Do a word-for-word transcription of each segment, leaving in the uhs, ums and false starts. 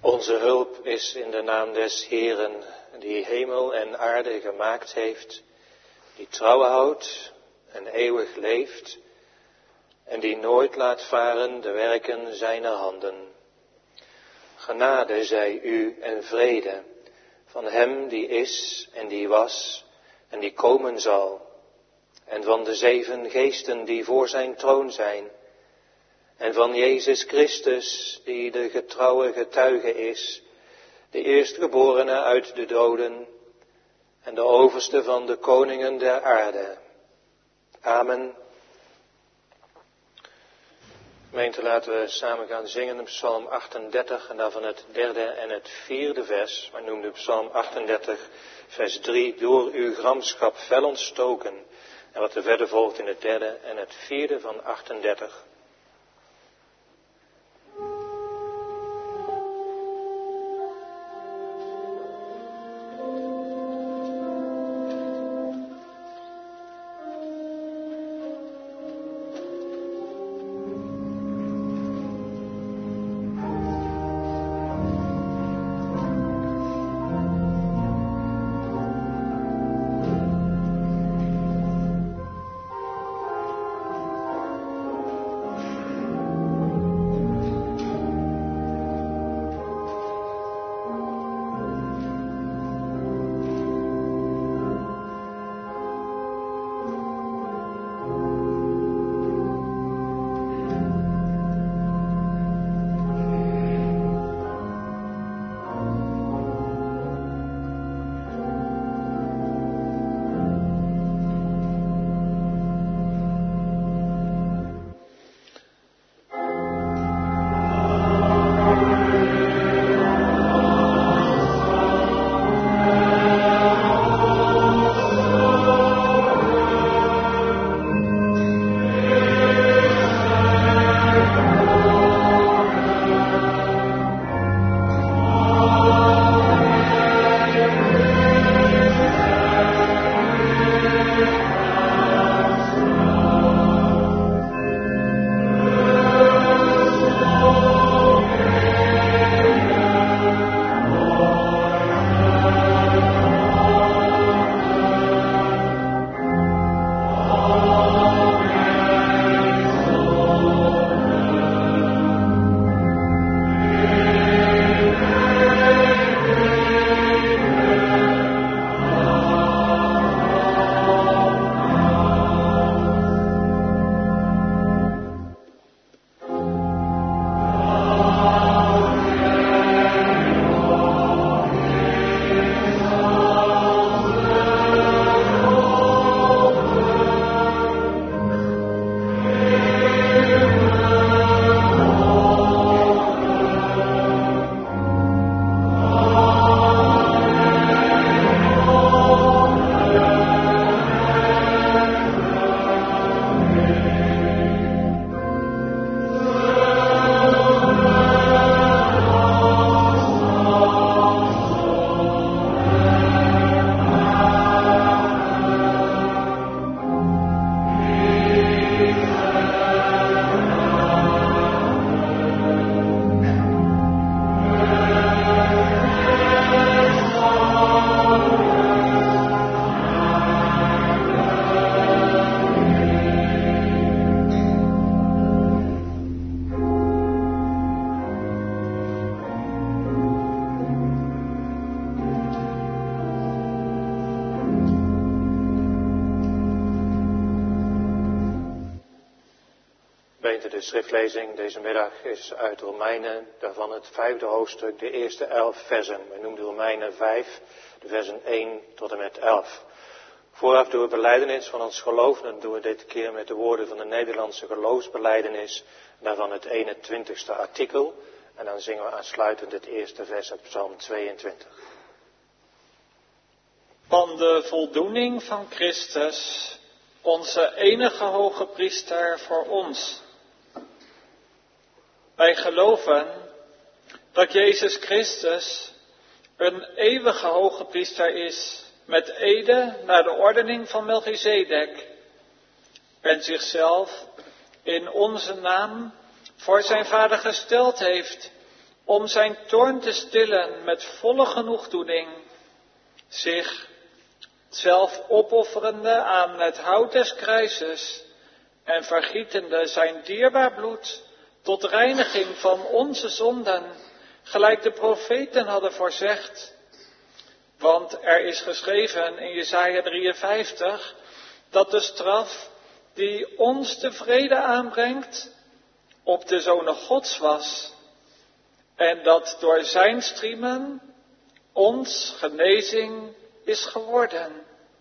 Onze hulp is in de naam des Heeren, die hemel en aarde gemaakt heeft, die trouw houdt en eeuwig leeft, en die nooit laat varen de werken zijner handen. Genade zij u en vrede van hem die is en die was en die komen zal, en van de zeven geesten die voor zijn troon zijn, en van Jezus Christus, die de getrouwe getuige is, de eerstgeborene uit de doden en de overste van de koningen der aarde. Amen. Gemeente, laten we samen gaan zingen op Psalm achtendertig en daarvan het derde en het vierde vers. Wij noemden Psalm achtendertig, vers drie, door uw gramschap fel ontstoken. En wat er verder volgt in het derde en het vierde van achtendertig. De schriftlezing deze middag is uit Romeinen, daarvan het vijfde hoofdstuk, de eerste elf versen. Wij noemen Romeinen vijf, de versen één tot en met elf. Vooraf doen we belijdenis van ons geloof, en dat doen we dit keer met de woorden van de Nederlandse geloofsbelijdenis, daarvan het eenentwintigste artikel. En dan zingen we aansluitend het eerste vers uit Psalm tweeëntwintig. Van de voldoening van Christus, onze enige hoge priester voor ons. Wij geloven dat Jezus Christus een eeuwige hoge priester is, met ede naar de ordening van Melchizedek, en zichzelf in onze naam voor zijn Vader gesteld heeft, om zijn toorn te stillen met volle genoegdoening, zich zelf opofferende aan het hout des kruises en vergietende zijn dierbaar bloed tot reiniging van onze zonden, gelijk de profeten hadden voorzegd. Want er is geschreven in Jesaja drieënvijftig dat de straf die ons de vrede aanbrengt op de Zonen Gods was, en dat door zijn striemen ons genezing is geworden.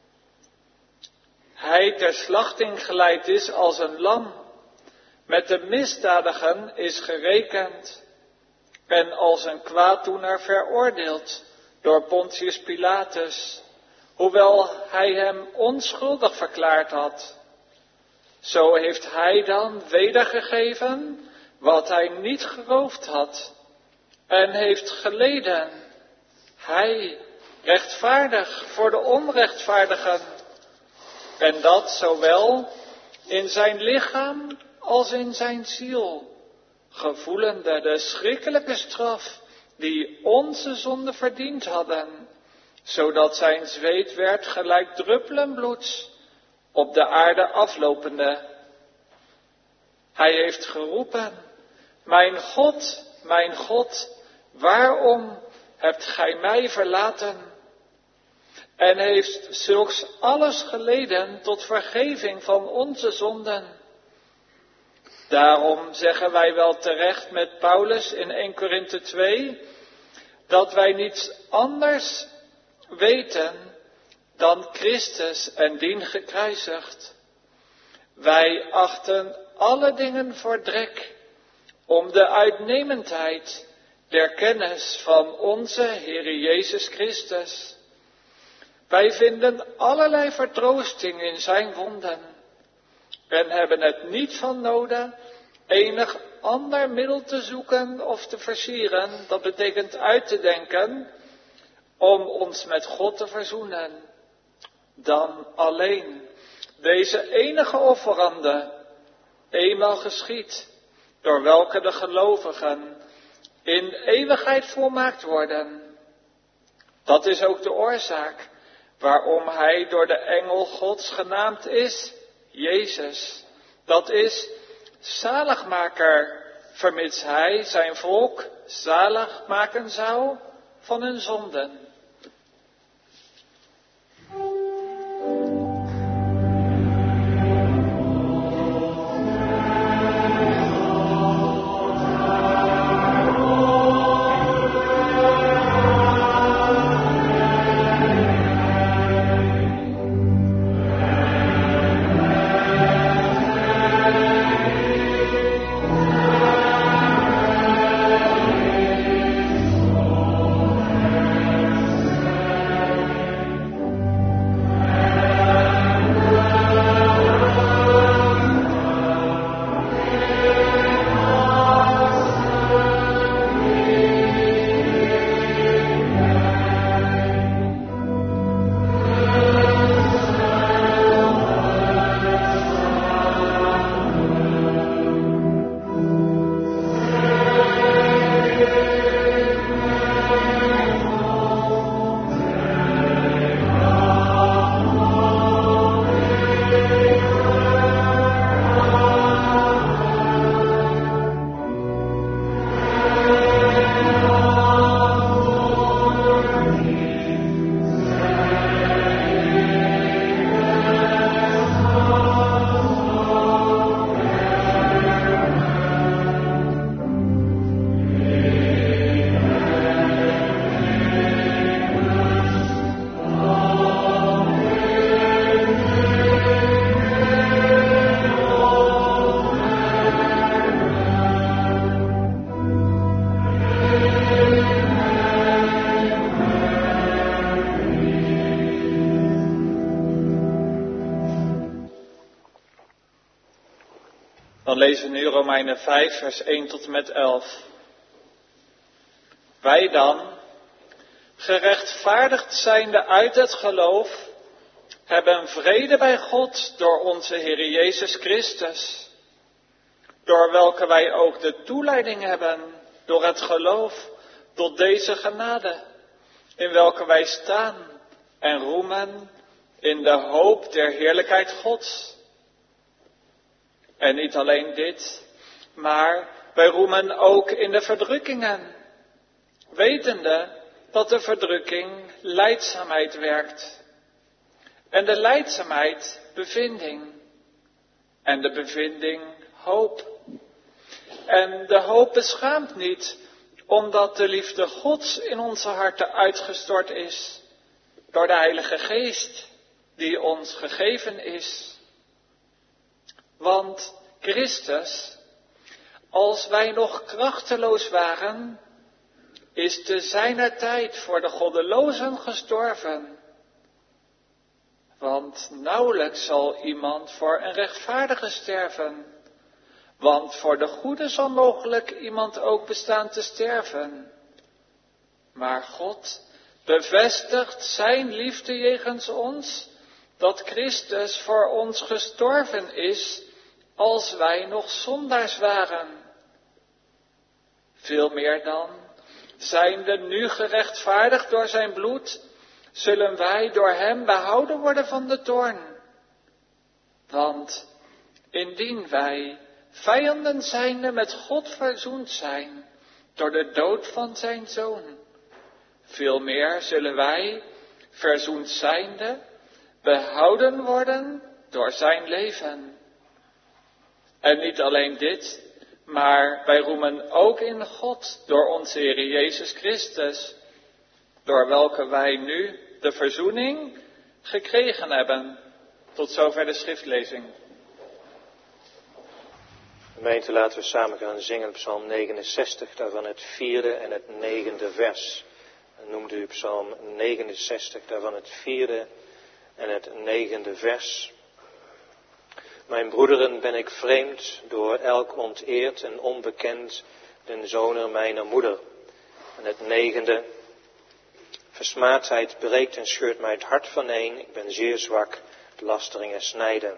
Hij ter slachting geleid is als een lam, met de misdadigen is gerekend en als een kwaaddoener veroordeeld door Pontius Pilatus, hoewel hij hem onschuldig verklaard had. Zo heeft hij dan wedergegeven wat hij niet geroofd had en heeft geleden. Hij, rechtvaardig voor de onrechtvaardigen, en dat zowel in zijn lichaam als in zijn ziel, gevoelende de schrikkelijke straf die onze zonden verdiend hadden, zodat zijn zweet werd gelijk druppelen bloeds op de aarde aflopende. Hij heeft geroepen: mijn God, mijn God, waarom hebt gij mij verlaten? En heeft zulks alles geleden tot vergeving van onze zonden. Daarom zeggen wij wel terecht met Paulus in eerste Korinthe twee, dat wij niets anders weten dan Christus en dien gekruisigd. Wij achten alle dingen voor drek, om de uitnemendheid der kennis van onze Heere Jezus Christus. Wij vinden allerlei vertroosting in zijn wonden en hebben het niet van noden enig ander middel te zoeken of te versieren, dat betekent uit te denken, om ons met God te verzoenen, dan alleen deze enige offerande, eenmaal geschied, door welke de gelovigen in eeuwigheid volmaakt worden. Dat is ook de oorzaak waarom hij door de engel Gods genaamd is, Jezus. Dat is zaligmaker, vermits hij zijn volk zalig maken zou van hun zonden. Dan lezen we nu Romeinen vijf, vers één tot en met elf. Wij dan, gerechtvaardigd zijnde uit het geloof, hebben vrede bij God door onze Heer Jezus Christus, door welke wij ook de toeleiding hebben door het geloof tot deze genade, in welke wij staan en roemen in de hoop der heerlijkheid Gods. En niet alleen dit, maar wij roemen ook in de verdrukkingen, wetende dat de verdrukking lijdzaamheid werkt. En de lijdzaamheid bevinding. En de bevinding hoop. En de hoop beschaamt niet, omdat de liefde Gods in onze harten uitgestort is, door de Heilige Geest, die ons gegeven is. Want Christus, als wij nog krachteloos waren, is te zijner tijd voor de goddelozen gestorven. Want nauwelijks zal iemand voor een rechtvaardige sterven, want voor de goede zal mogelijk iemand ook bestaan te sterven. Maar God bevestigt zijn liefde jegens ons, dat Christus voor ons gestorven is, als wij nog zondaars waren. Veel meer dan, zijnde nu gerechtvaardigd door zijn bloed, zullen wij door hem behouden worden van de toorn. Want indien wij vijanden zijnde met God verzoend zijn door de dood van zijn zoon, veel meer zullen wij, verzoend zijnde, behouden worden door zijn leven. En niet alleen dit, maar wij roemen ook in God door onze Heer Jezus Christus, door welke wij nu de verzoening gekregen hebben. Tot zover de schriftlezing. Gemeente, laten we samen gaan zingen Psalm negenenzestig, daarvan het vierde en het negende vers. Noemde u Psalm negenenzestig, daarvan het vierde en het negende vers. Mijn broederen, ben ik vreemd, door elk onteerd en onbekend, den zoner mijner moeder. En het negende, versmaadheid breekt en scheurt mij het hart vaneen, ik ben zeer zwak, lasteringen snijden.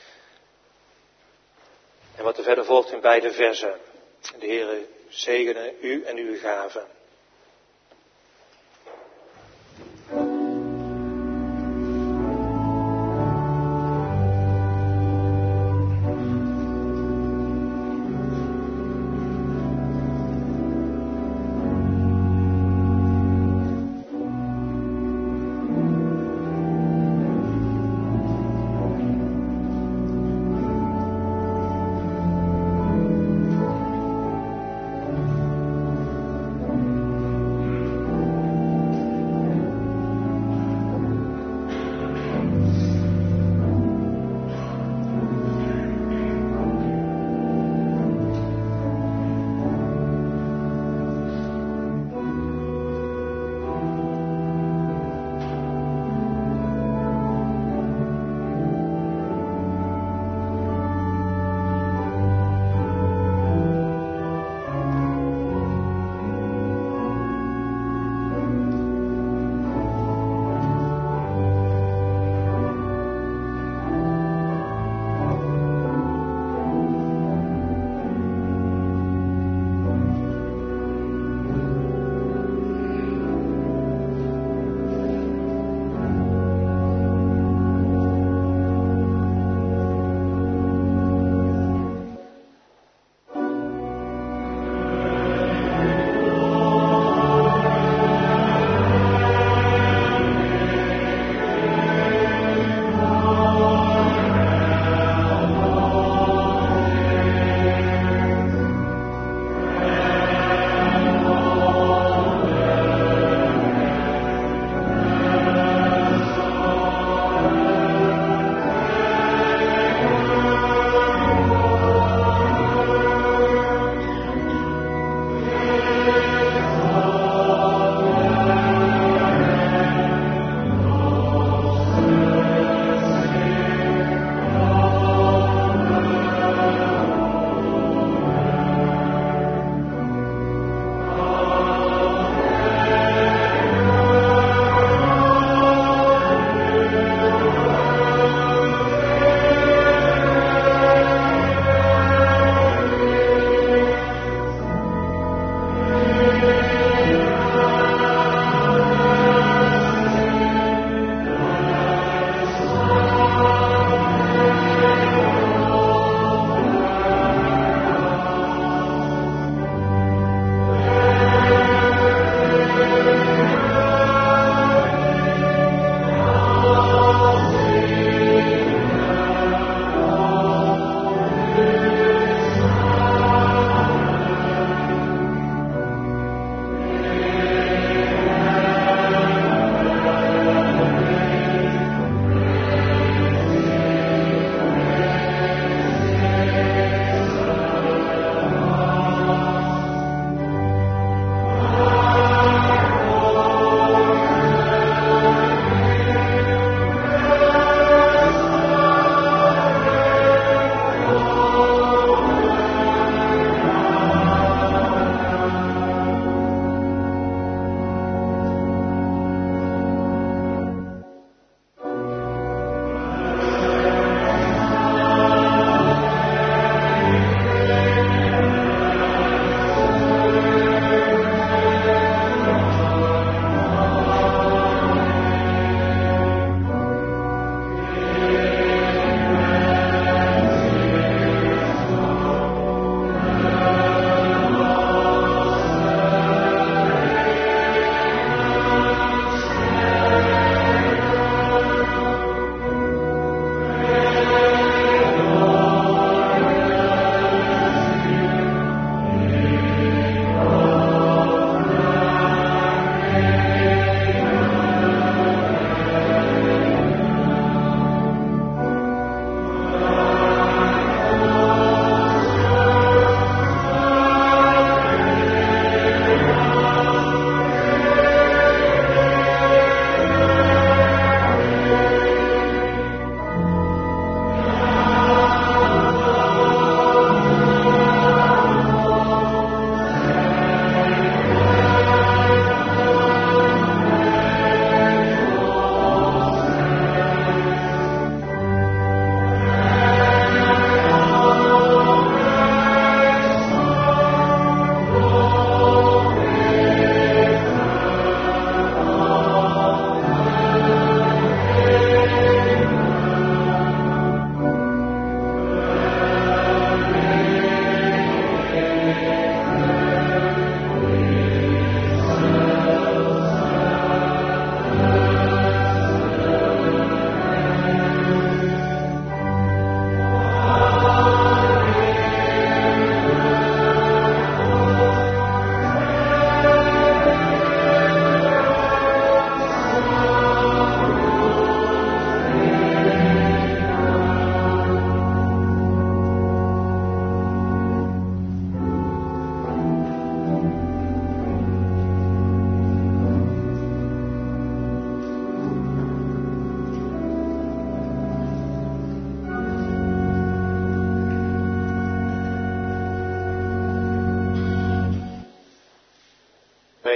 En wat er verder volgt in beide versen. De Heere zegene u en uw gaven.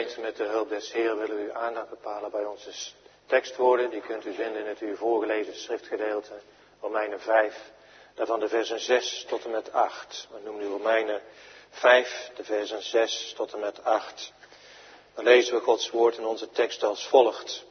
Gemeente, met de hulp des Heeren willen we uw aandacht bepalen bij onze tekstwoorden. Die kunt u vinden in het u voorgelezen schriftgedeelte, Romeinen vijf, daarvan de versen zes tot en met acht. We noemen nu Romeinen vijf, de versen zes tot en met acht. Dan lezen we Gods woord in onze tekst als volgt.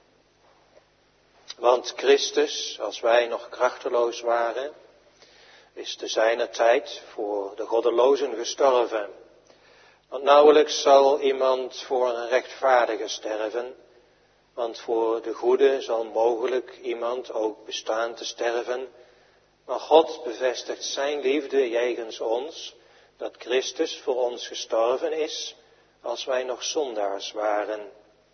Want Christus, als wij nog krachteloos waren, is te zijner tijd voor de goddelozen gestorven. Want nauwelijks zal iemand voor een rechtvaardige sterven, want voor de goede zal mogelijk iemand ook bestaan te sterven. Maar God bevestigt zijn liefde jegens ons, dat Christus voor ons gestorven is, als wij nog zondaars waren.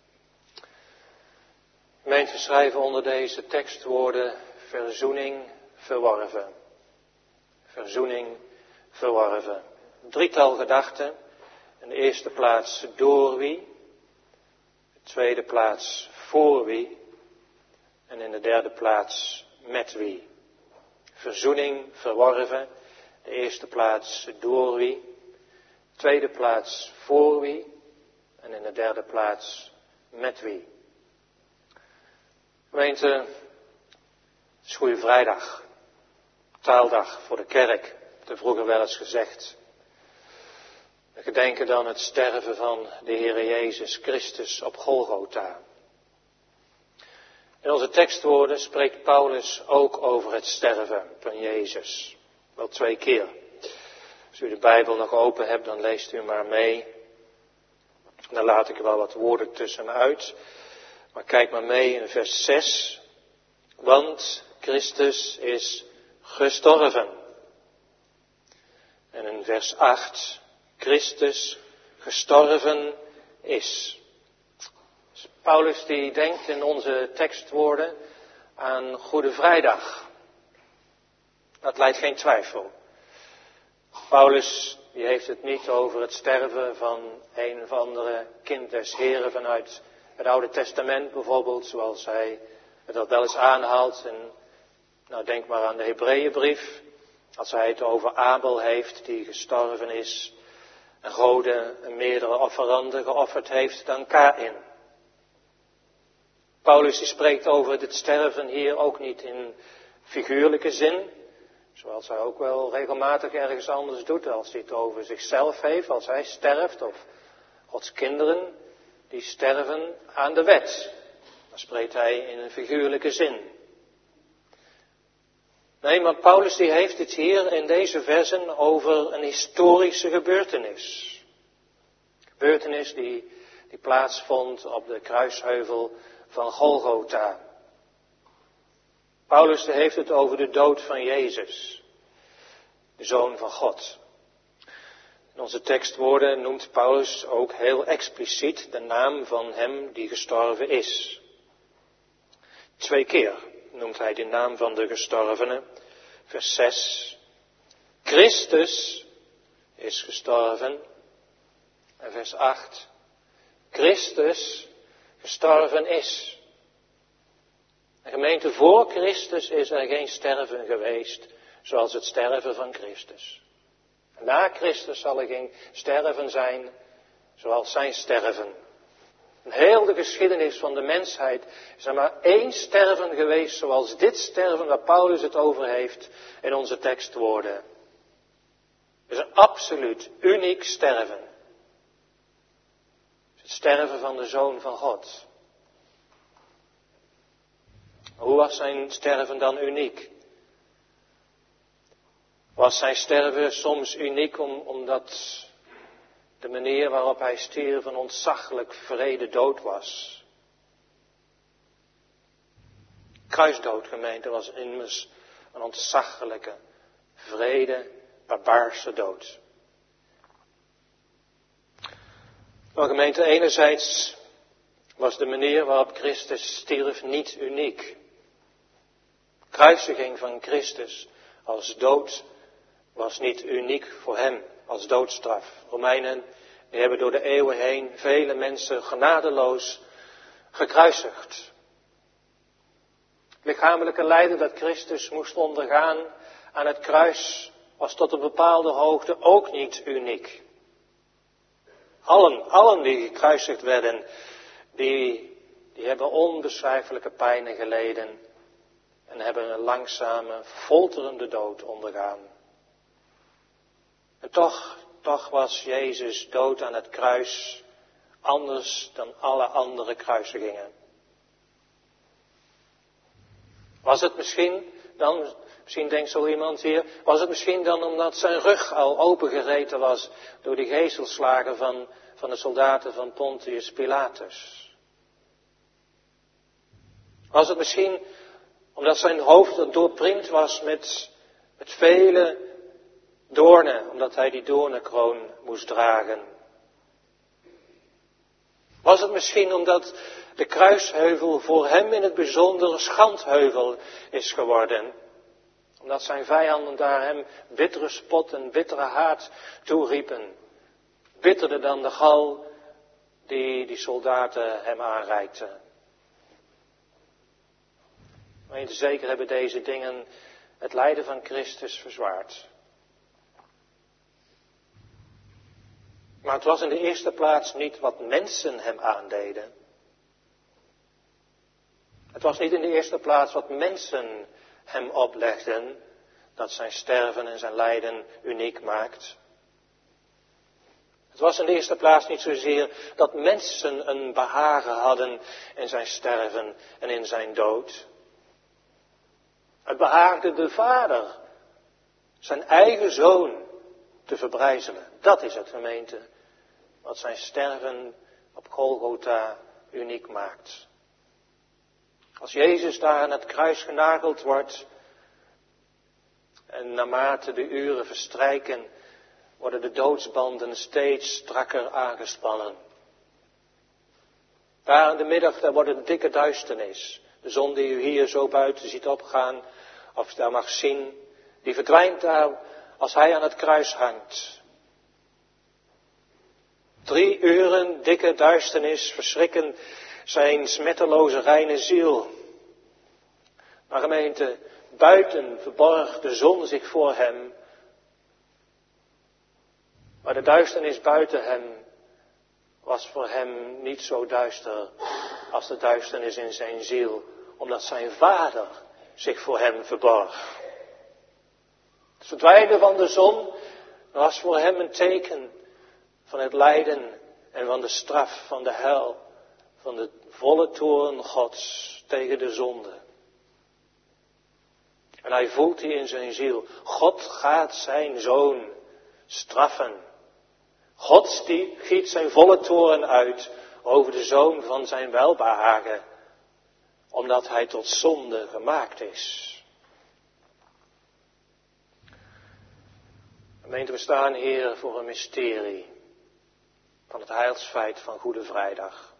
Gemeente, schrijven onder deze tekstwoorden verzoening verworven. Verzoening verworven. Drietal gedachten. In de eerste plaats door wie. In de tweede plaats voor wie. En in de derde plaats met wie. Verzoening verworven. De eerste plaats door wie. De tweede plaats voor wie. En in de derde plaats met wie. Gemeente, het is Goede Vrijdag. Taaldag voor de kerk. Er vroeger wel eens gezegd. We gedenken dan het sterven van de Heere Jezus Christus op Golgotha. In onze tekstwoorden spreekt Paulus ook over het sterven van Jezus. Wel twee keer. Als u de Bijbel nog open hebt, dan leest u maar mee. Dan laat ik er wel wat woorden tussenuit. Maar kijk maar mee in vers zes. Want Christus is gestorven. En in vers acht. Christus gestorven is. Dus Paulus die denkt in onze tekstwoorden aan Goede Vrijdag. Dat lijdt geen twijfel. Paulus die heeft het niet over het sterven van een of andere kind des Heren vanuit het Oude Testament bijvoorbeeld, zoals hij het dat wel eens aanhaalt. En, nou, denk maar aan de Hebreeënbrief, als hij het over Abel heeft die gestorven is en goden meerdere offeranden geofferd heeft dan Kaïn. Paulus die spreekt over dit sterven hier ook niet in figuurlijke zin, zoals hij ook wel regelmatig ergens anders doet, als hij het over zichzelf heeft, als hij sterft, of Gods kinderen die sterven aan de wet. Dan spreekt hij in een figuurlijke zin. Nee, maar Paulus die heeft het hier in deze versen over een historische gebeurtenis. Gebeurtenis die, die plaatsvond op de kruisheuvel van Golgotha. Paulus die heeft het over de dood van Jezus, de Zoon van God. In onze tekstwoorden noemt Paulus ook heel expliciet de naam van hem die gestorven is. Twee keer noemt hij de naam van de gestorvene. Vers zes. Christus is gestorven. En vers acht. Christus gestorven is. En gemeente, voor Christus is er geen sterven geweest zoals het sterven van Christus. En na Christus zal er geen sterven zijn zoals zijn sterven. In heel de geschiedenis van de mensheid is er maar één sterven geweest zoals dit sterven waar Paulus het over heeft in onze tekstwoorden. Het is een absoluut uniek sterven. Het is het sterven van de Zoon van God. Hoe was zijn sterven dan uniek? Was zijn sterven soms uniek om, omdat de manier waarop hij stierf een ontzaglijk wrede dood was? Kruisdood, gemeente, was immers een ontzaglijke, wrede, barbaarse dood. Maar gemeente, enerzijds was de manier waarop Christus stierf niet uniek. Kruisiging van Christus als dood was niet uniek voor hem als doodstraf. Romeinen die hebben door de eeuwen heen vele mensen genadeloos gekruisigd. Het lichamelijke lijden dat Christus moest ondergaan aan het kruis was tot een bepaalde hoogte ook niet uniek. Allen, allen die gekruisigd werden, die, die hebben onbeschrijfelijke pijnen geleden en hebben een langzame, folterende dood ondergaan. En toch, toch was Jezus dood aan het kruis anders dan alle andere kruisigingen. Was het misschien dan, misschien denkt zo iemand hier, was het misschien dan omdat zijn rug al opengereten was door de gezelslagen van, van de soldaten van Pontius Pilatus? Was het misschien omdat zijn hoofd doorprikt was met, met vele doornen, omdat hij die doornenkroon moest dragen? Was het misschien omdat de kruisheuvel voor hem in het bijzonder een schandheuvel is geworden? Omdat zijn vijanden daar hem bittere spot en bittere haat toeriepen. Bitterder dan de gal die die soldaten hem aanreikten. Maar zeker hebben deze dingen het lijden van Christus verzwaard. Maar het was in de eerste plaats niet wat mensen hem aandeden. Het was niet in de eerste plaats wat mensen hem oplegden, dat zijn sterven en zijn lijden uniek maakt. Het was in de eerste plaats niet zozeer dat mensen een behagen hadden in zijn sterven en in zijn dood. Het behaagde de Vader zijn eigen Zoon te verbrijzelen. Dat is het, gemeente, wat zijn sterven op Golgotha uniek maakt. Als Jezus daar aan het kruis genageld wordt en naarmate de uren verstrijken, worden de doodsbanden steeds strakker aangespannen. Daar in de middag, daar wordt een dikke duisternis. De zon die u hier zo buiten ziet opgaan, of daar mag zien, die verdwijnt daar als hij aan het kruis hangt. Drie uren dikke duisternis verschrikken zijn smetteloze reine ziel. Maar gemeente, buiten verborg de zon zich voor hem. Maar de duisternis buiten hem was voor hem niet zo duister als de duisternis in zijn ziel, omdat zijn Vader zich voor hem verborg. Het verdwijnen van de zon was voor hem een teken van het lijden en van de straf van de hel, van de volle toorn Gods tegen de zonde. En hij voelt hier in zijn ziel, God gaat zijn Zoon straffen. God die giet zijn volle toorn uit over de Zoon van zijn welbehagen, omdat hij tot zonde gemaakt is. Gemeente, we staan hier voor een mysterie van het heilsfeit van Goede Vrijdag.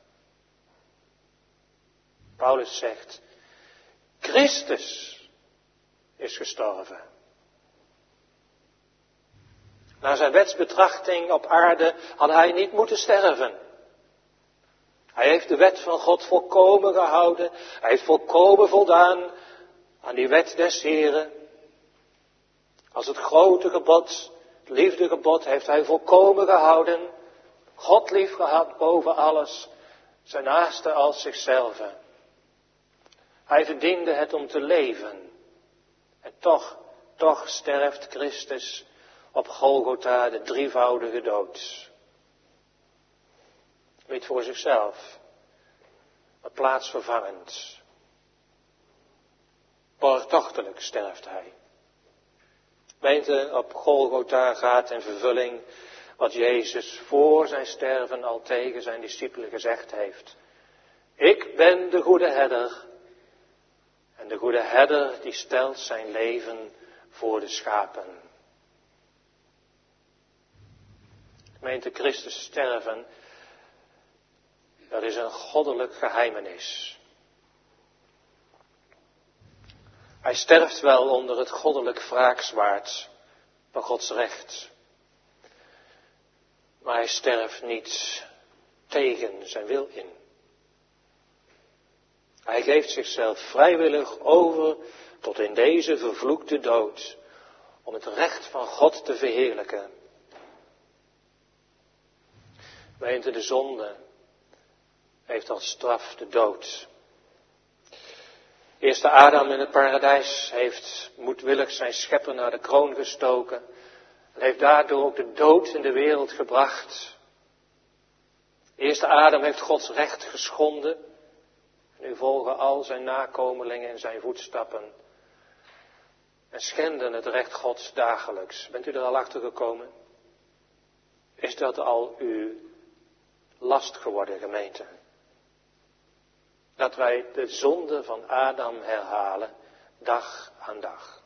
Paulus zegt, Christus is gestorven. Na zijn wetsbetrachting op aarde had hij niet moeten sterven. Hij heeft de wet van God volkomen gehouden. Hij heeft volkomen voldaan aan die wet des Heren. Als het grote gebod, het liefdegebod, heeft hij volkomen gehouden. God lief gehad boven alles, zijn naaste als zichzelf. Hij verdiende het om te leven. En toch, toch sterft Christus op Golgotha de drievoudige dood. Niet voor zichzelf, maar plaatsvervangend. Borgtochtelijk sterft hij. Gemeente, op Golgotha gaat in vervulling wat Jezus voor zijn sterven al tegen zijn discipelen gezegd heeft. Ik ben de goede herder. En de goede herder die stelt zijn leven voor de schapen. Gemeente, Christus sterven, dat is een goddelijk geheimenis. Hij sterft wel onder het goddelijk wraakzwaard van Gods recht. Maar hij sterft niet tegen zijn wil in. Hij geeft zichzelf vrijwillig over tot in deze vervloekte dood, om het recht van God te verheerlijken. Gemeente, de zonde heeft als straf de dood. Eerste Adam in het paradijs heeft moedwillig zijn schepper naar de kroon gestoken. En heeft daardoor ook de dood in de wereld gebracht. Eerste Adam heeft Gods recht geschonden. Nu volgen al zijn nakomelingen in zijn voetstappen. En schenden het recht Gods dagelijks. Bent u er al achter gekomen? Is dat al uw last geworden, gemeente? Dat wij de zonde van Adam herhalen, dag aan dag.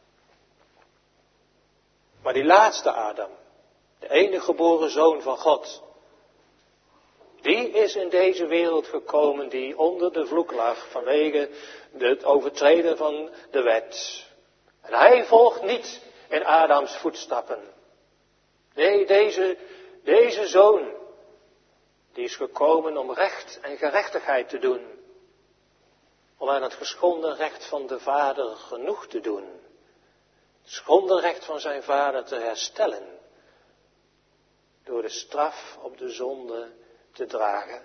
Maar die laatste Adam, de enige geboren zoon van God, die is in deze wereld gekomen die onder de vloek lag vanwege het overtreden van de wet. En hij volgt niet in Adams voetstappen. Nee, deze, deze zoon, die is gekomen om recht en gerechtigheid te doen. Om aan het geschonden recht van de vader genoeg te doen. Het geschonden recht van zijn vader te herstellen. Door de straf op de zonde te dragen.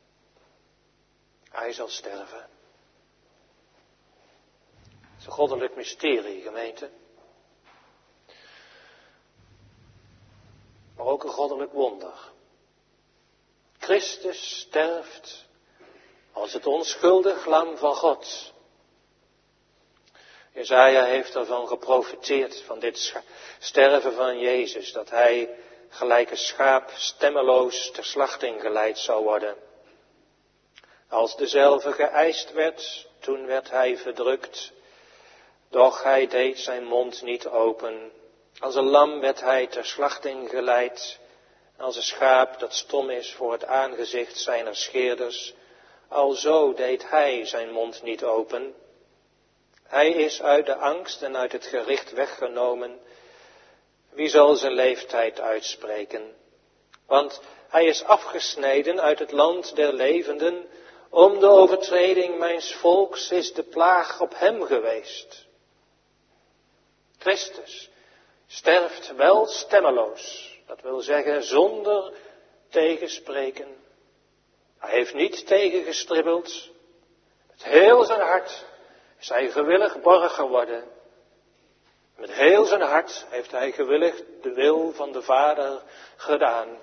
Hij zal sterven. Het is een goddelijk mysterie, gemeente. Maar ook een goddelijk wonder. Christus sterft als het onschuldig lam van God. Jesaja heeft ervan geprofeteerd, van dit sterven van Jezus, dat hij gelijk een schaap stemmeloos ter slachting geleid zou worden. Als dezelfde geëist werd, toen werd hij verdrukt, doch hij deed zijn mond niet open. Als een lam werd hij ter slachting geleid, als een schaap dat stom is voor het aangezicht zijner scheerders. Alzo deed hij zijn mond niet open. Hij is uit de angst en uit het gericht weggenomen. Wie zal zijn leeftijd uitspreken? Want hij is afgesneden uit het land der levenden. Om de overtreding mijns volks is de plaag op hem geweest. Christus sterft wel stemmeloos. Dat wil zeggen zonder tegenspreken. Hij heeft niet tegengestribbeld. Met heel zijn hart is hij gewillig borg geworden. Met heel zijn hart heeft hij gewillig de wil van de Vader gedaan.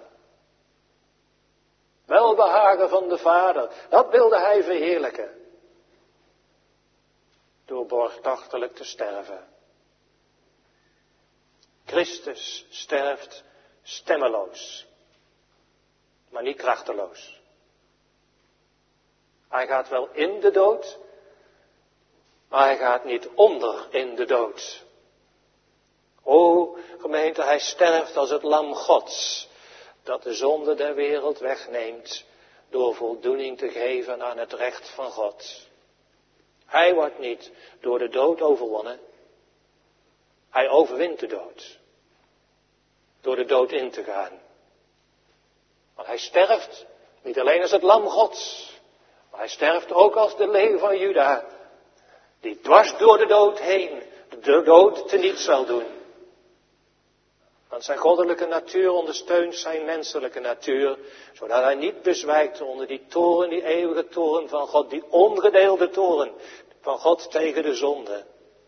Welbehagen van de Vader, dat wilde hij verheerlijken. Door borgtachtelijk te sterven. Christus sterft stemmeloos, maar niet krachteloos. Hij gaat wel in de dood, maar hij gaat niet onder in de dood. O gemeente, hij sterft als het lam Gods, dat de zonde der wereld wegneemt, door voldoening te geven aan het recht van God. Hij wordt niet door de dood overwonnen, hij overwint de dood. Door de dood in te gaan. Want hij sterft niet alleen als het lam Gods, maar hij sterft ook als de leeuw van Juda, die dwars door de dood heen de dood teniet zal doen. Want zijn goddelijke natuur ondersteunt zijn menselijke natuur, zodat hij niet bezwijkt onder die toren, die eeuwige toren van God, die ongedeelde toren van God tegen de zonde.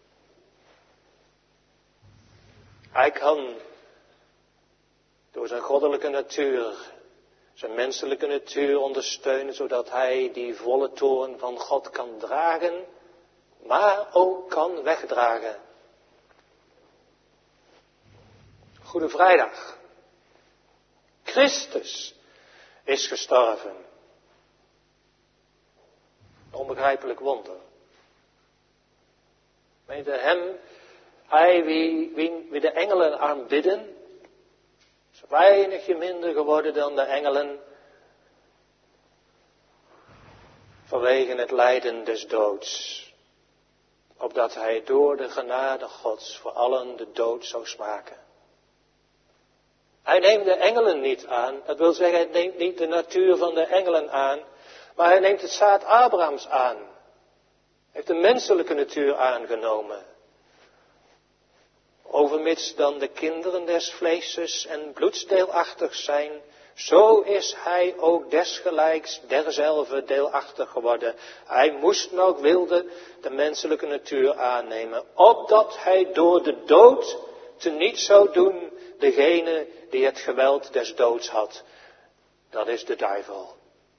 Hij kan door zijn goddelijke natuur, zijn menselijke natuur ondersteunen, zodat hij die volle toorn van God kan dragen, maar ook kan wegdragen. Goede Vrijdag. Christus is gestorven. Een onbegrijpelijk wonder. Weet je, hem, hij wie, wie, wie de engelen aanbidden, is weinigje minder geworden dan de engelen vanwege het lijden des doods. Opdat hij door de genade Gods voor allen de dood zou smaken. Hij neemt de engelen niet aan, dat wil zeggen, hij neemt niet de natuur van de engelen aan, maar hij neemt het zaad Abrahams aan. Hij heeft de menselijke natuur aangenomen. Overmits dan de kinderen des vleeses en bloedsdeelachtig zijn, zo is hij ook desgelijks derzelfde deelachtig geworden. Hij moest nog wilde de menselijke natuur aannemen, opdat hij door de dood teniet zou doen degene die het geweld des doods had. Dat is de duivel.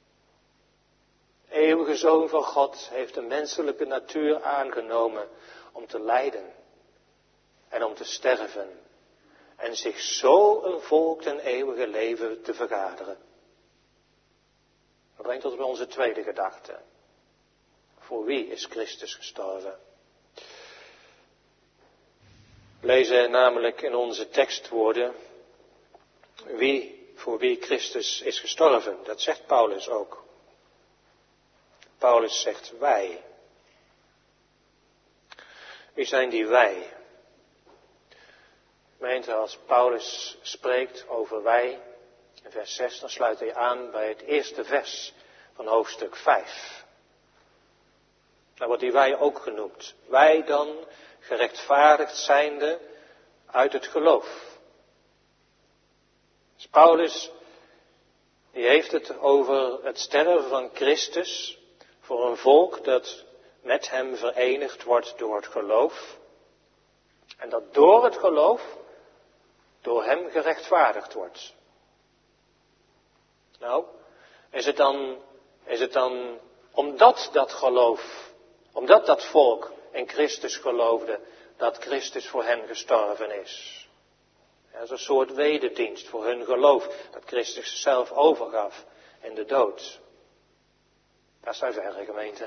De eeuwige Zoon van God heeft de menselijke natuur aangenomen om te lijden en om te sterven. En zich zo een volk ten eeuwige leven te vergaderen. Dat brengt ons bij onze tweede gedachte. Voor wie is Christus gestorven? We lezen namelijk in onze tekstwoorden wie, voor wie Christus is gestorven. Dat zegt Paulus ook. Paulus zegt wij. Wie zijn die wij? Gemeente, als Paulus spreekt over wij, in vers zes, dan sluit hij aan bij het eerste vers van hoofdstuk vijf. Daar wordt die wij ook genoemd. Wij dan, gerechtvaardigd zijnde uit het geloof. Dus Paulus, die heeft het over het sterven van Christus voor een volk dat met hem verenigd wordt door het geloof. En dat door het geloof door hem gerechtvaardigd wordt. Nou, is het dan, is het dan omdat dat geloof, omdat dat volk in Christus geloofde, dat Christus voor hen gestorven is? Ja, dat is een soort wederdienst voor hun geloof, dat Christus zichzelf overgaf in de dood. Dat zijn verre, gemeente.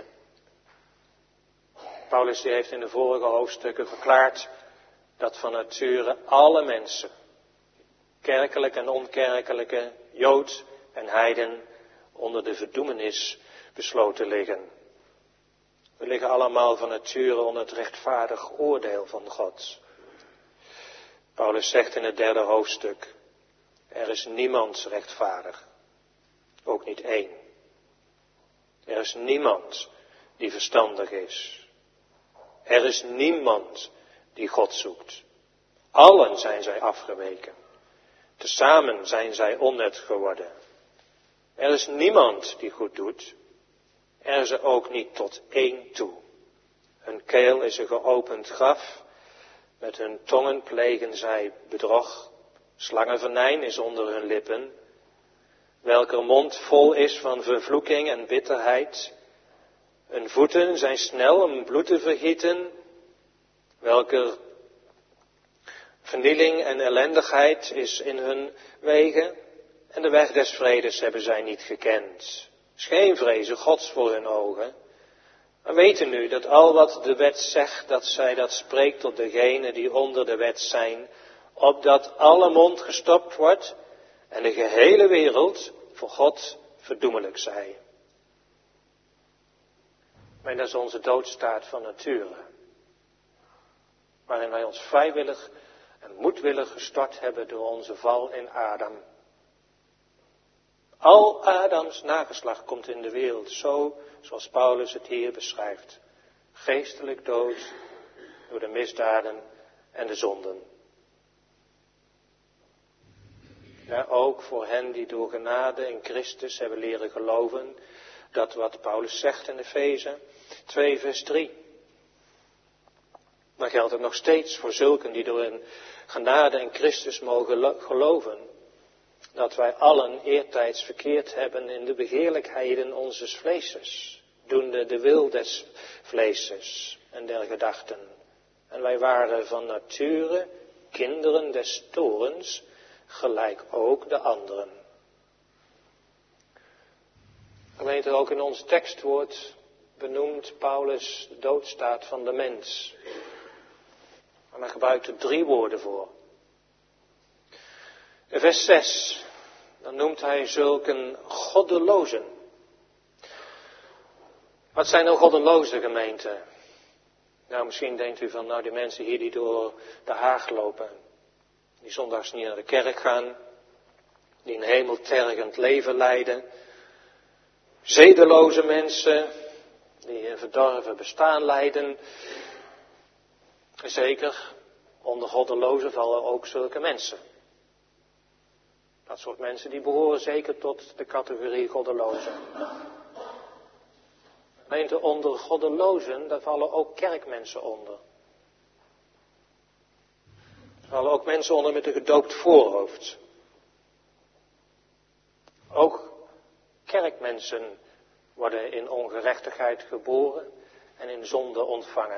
Paulus die heeft in de vorige hoofdstukken verklaard dat van nature alle mensen, kerkelijke en onkerkelijke, Jood en heiden, onder de verdoemenis besloten liggen. We liggen allemaal van nature onder het rechtvaardig oordeel van God. Paulus zegt in het derde hoofdstuk, er is niemand rechtvaardig, ook niet één. Er is niemand die verstandig is. Er is niemand die God zoekt. Allen zijn zij afgeweken. Tezamen zijn zij onnut geworden. Er is niemand die goed doet. Er is er ook niet tot één toe. Hun keel is een geopend graf. Met hun tongen plegen zij bedrog. Slangenvenijn is onder hun lippen. Welker mond vol is van vervloeking en bitterheid. Hun voeten zijn snel om bloed te vergieten. Welker vernieling en ellendigheid is in hun wegen. En de weg des vredes hebben zij niet gekend. Is geen vrezen Gods voor hun ogen. Maar weten nu dat al wat de wet zegt, dat zij dat spreekt tot degenen die onder de wet zijn, opdat alle mond gestopt wordt en de gehele wereld voor God verdoemelijk zij. Maar dat is onze doodstaat van nature, waarin wij ons vrijwillig en moedwillig gestort hebben door onze val in Adam. Al Adams nageslacht komt in de wereld, zo zoals Paulus het hier beschrijft. Geestelijk dood door de misdaden en de zonden. Ja, ook voor hen die door genade in Christus hebben leren geloven, dat wat Paulus zegt in Efeze twee vers drie. Dan geldt het nog steeds voor zulken die door in genade in Christus mogen geloven, dat wij allen eertijds verkeerd hebben in de begeerlijkheden onzes vleeses, doende de wil des vleeses en der gedachten. En wij waren van nature kinderen des toorns, gelijk ook de anderen. Gemeente, ook in ons tekst wordt benoemd Paulus de doodstaat van de mens. En hij gebruikt er drie woorden voor. In vers zes, dan noemt hij zulke goddelozen. Wat zijn nou goddeloze, gemeente? Nou, misschien denkt u van, nou, die mensen hier die door de Haag lopen, die zondags niet naar de kerk gaan, die een hemeltergend leven leiden, zedeloze mensen, die een verdorven bestaan leiden. Zeker, onder goddelozen vallen ook zulke mensen. Dat soort mensen die behoren zeker tot de categorie goddelozen. Gemeente, onder goddelozen, daar vallen ook kerkmensen onder. Er vallen ook mensen onder met een gedoopt voorhoofd. Ook kerkmensen worden in ongerechtigheid geboren en in zonde ontvangen.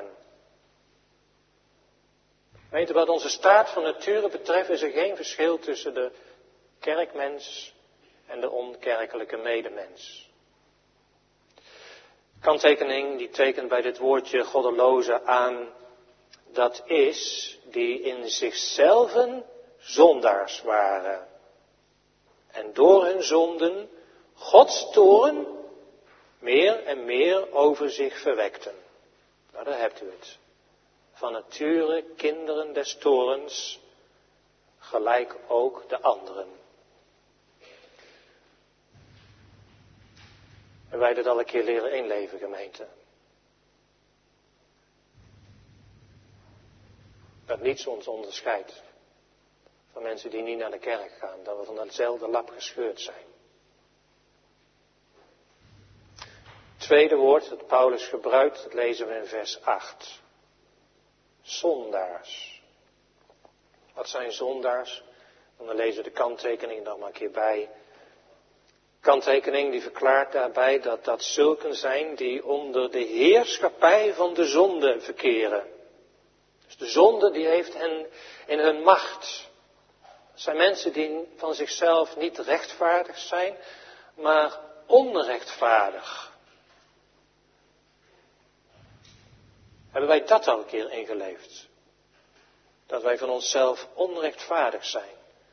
Weet u, wat onze staat van nature betreft, is er geen verschil tussen de kerkmens en de onkerkelijke medemens. Kanttekening die tekent bij dit woordje goddeloze aan, dat is die in zichzelf zondaars waren. En door hun zonden Gods toorn meer en meer over zich verwekten. Nou, daar hebt u het. Van nature kinderen des toorns, gelijk ook de anderen. En wij dit al een keer leren inleven, gemeente. Dat niets ons onderscheidt van mensen die niet naar de kerk gaan. Dat we van hetzelfde lap gescheurd zijn. Het tweede woord dat Paulus gebruikt, dat lezen we in vers acht. Zondaars. Wat zijn zondaars? En dan lezen we de kanttekening er maar een keer bij. Kanttekening die verklaart daarbij dat dat zulken zijn die onder de heerschappij van de zonde verkeren. Dus de zonde die heeft hen in hun macht. Dat zijn mensen die van zichzelf niet rechtvaardig zijn, maar onrechtvaardig. Hebben wij dat al een keer ingeleefd? Dat wij van onszelf onrechtvaardig zijn.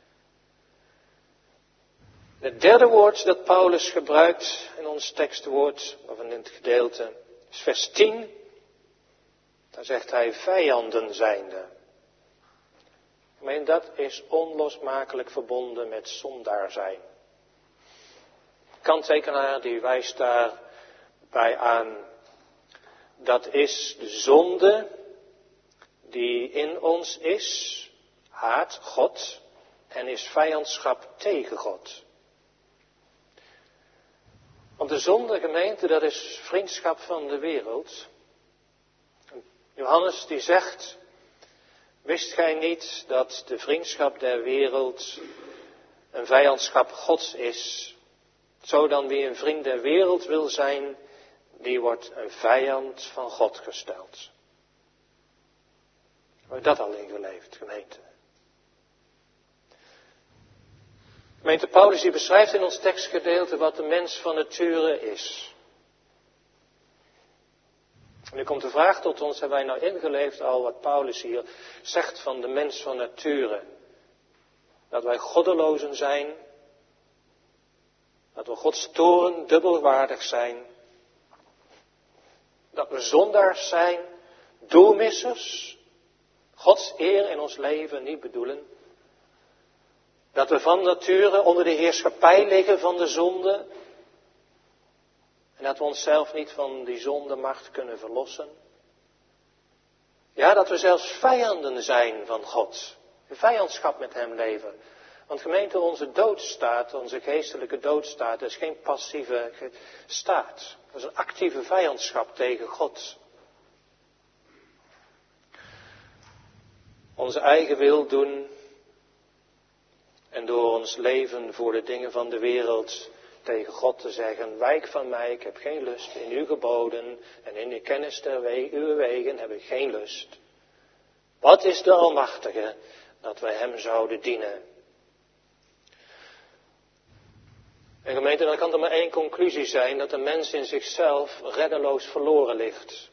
Het derde woord dat Paulus gebruikt in ons tekstwoord, of in het gedeelte, is vers tien. Daar zegt hij vijanden zijnde. Ik meen, dat is onlosmakelijk verbonden met zondaar zijn. Kanttekenaar die wijst daarbij aan. Dat is de zonde die in ons is, haat God en is vijandschap tegen God. Want de zonde, gemeente, dat is vriendschap van de wereld. Johannes die zegt, wist gij niet dat de vriendschap der wereld een vijandschap Gods is? Zo dan wie een vriend der wereld wil zijn, die wordt een vijand van God gesteld. Hebben we dat al ingeleefd, gemeente? Gemeente Paulus die beschrijft in ons tekstgedeelte wat de mens van nature is. En nu komt de vraag tot ons, hebben wij nou ingeleefd al wat Paulus hier zegt van de mens van nature? Dat wij goddelozen zijn, dat we Gods toorn dubbelwaardig zijn, dat we zondaars zijn, doelmissers, Gods eer in ons leven niet bedoelen. Dat we van nature onder de heerschappij liggen van de zonde. En dat we onszelf niet van die zondemacht kunnen verlossen. Ja, dat we zelfs vijanden zijn van God. In vijandschap met hem leven. Want gemeente, onze doodstaat, onze geestelijke doodstaat, is geen passieve staat. Dat is een actieve vijandschap tegen God. Onze eigen wil doen. En door ons leven voor de dingen van de wereld tegen God te zeggen, wijk van mij, ik heb geen lust in uw geboden en in de kennis der we- uw wegen heb ik geen lust. Wat is de Almachtige dat wij hem zouden dienen? En gemeente, dan kan er maar één conclusie zijn, dat de mens in zichzelf reddeloos verloren ligt.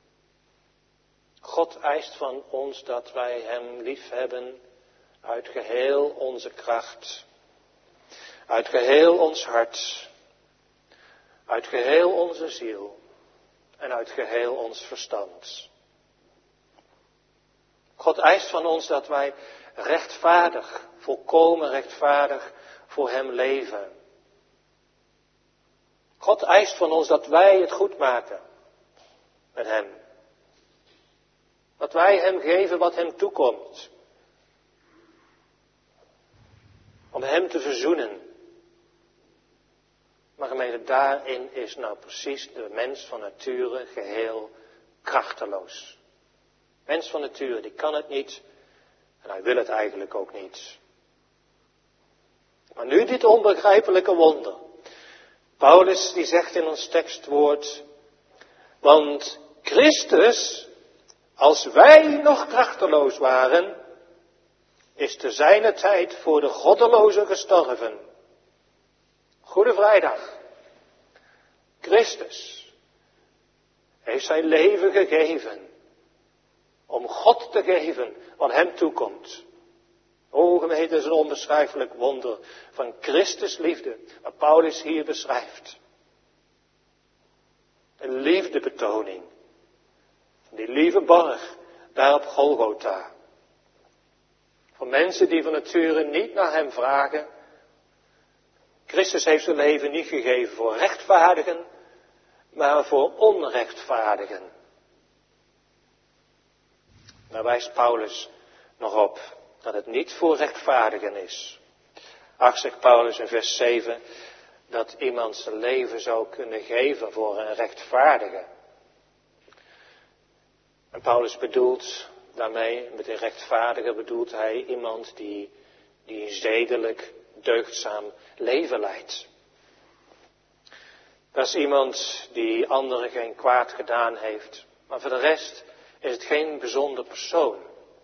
God eist van ons dat wij hem lief hebben uit geheel onze kracht, uit geheel ons hart, uit geheel onze ziel en uit geheel ons verstand. God eist van ons dat wij rechtvaardig, volkomen rechtvaardig voor hem leven. God eist van ons dat wij het goed maken met hem. Dat wij hem geven wat hem toekomt. om hem te verzoenen. Maar gemeente, daarin is nou precies de mens van nature geheel krachteloos. Mens van nature, die kan het niet en hij wil het eigenlijk ook niet. Maar nu dit onbegrijpelijke wonder. Paulus die zegt in ons tekstwoord, want Christus, als wij nog krachteloos waren, is te zijner tijd voor de goddelozen gestorven. Goede Vrijdag. Christus heeft zijn leven gegeven om God te geven wat hem toekomt. O gemeente, het is een onbeschrijfelijk wonder van Christus liefde, wat Paulus hier beschrijft. Een liefdebetoning. Die lieve borg daar op Golgotha. Voor mensen die van nature niet naar hem vragen. Christus heeft zijn leven niet gegeven voor rechtvaardigen, maar voor onrechtvaardigen. Daar wijst Paulus nog op dat het niet voor rechtvaardigen is. Ach, zegt Paulus in vers zeven, dat iemand zijn leven zou kunnen geven voor een rechtvaardige. En Paulus bedoelt daarmee, met een rechtvaardige bedoelt hij iemand die, die een zedelijk, deugdzaam leven leidt. Dat is iemand die anderen geen kwaad gedaan heeft. Maar voor de rest is het geen bijzonder persoon.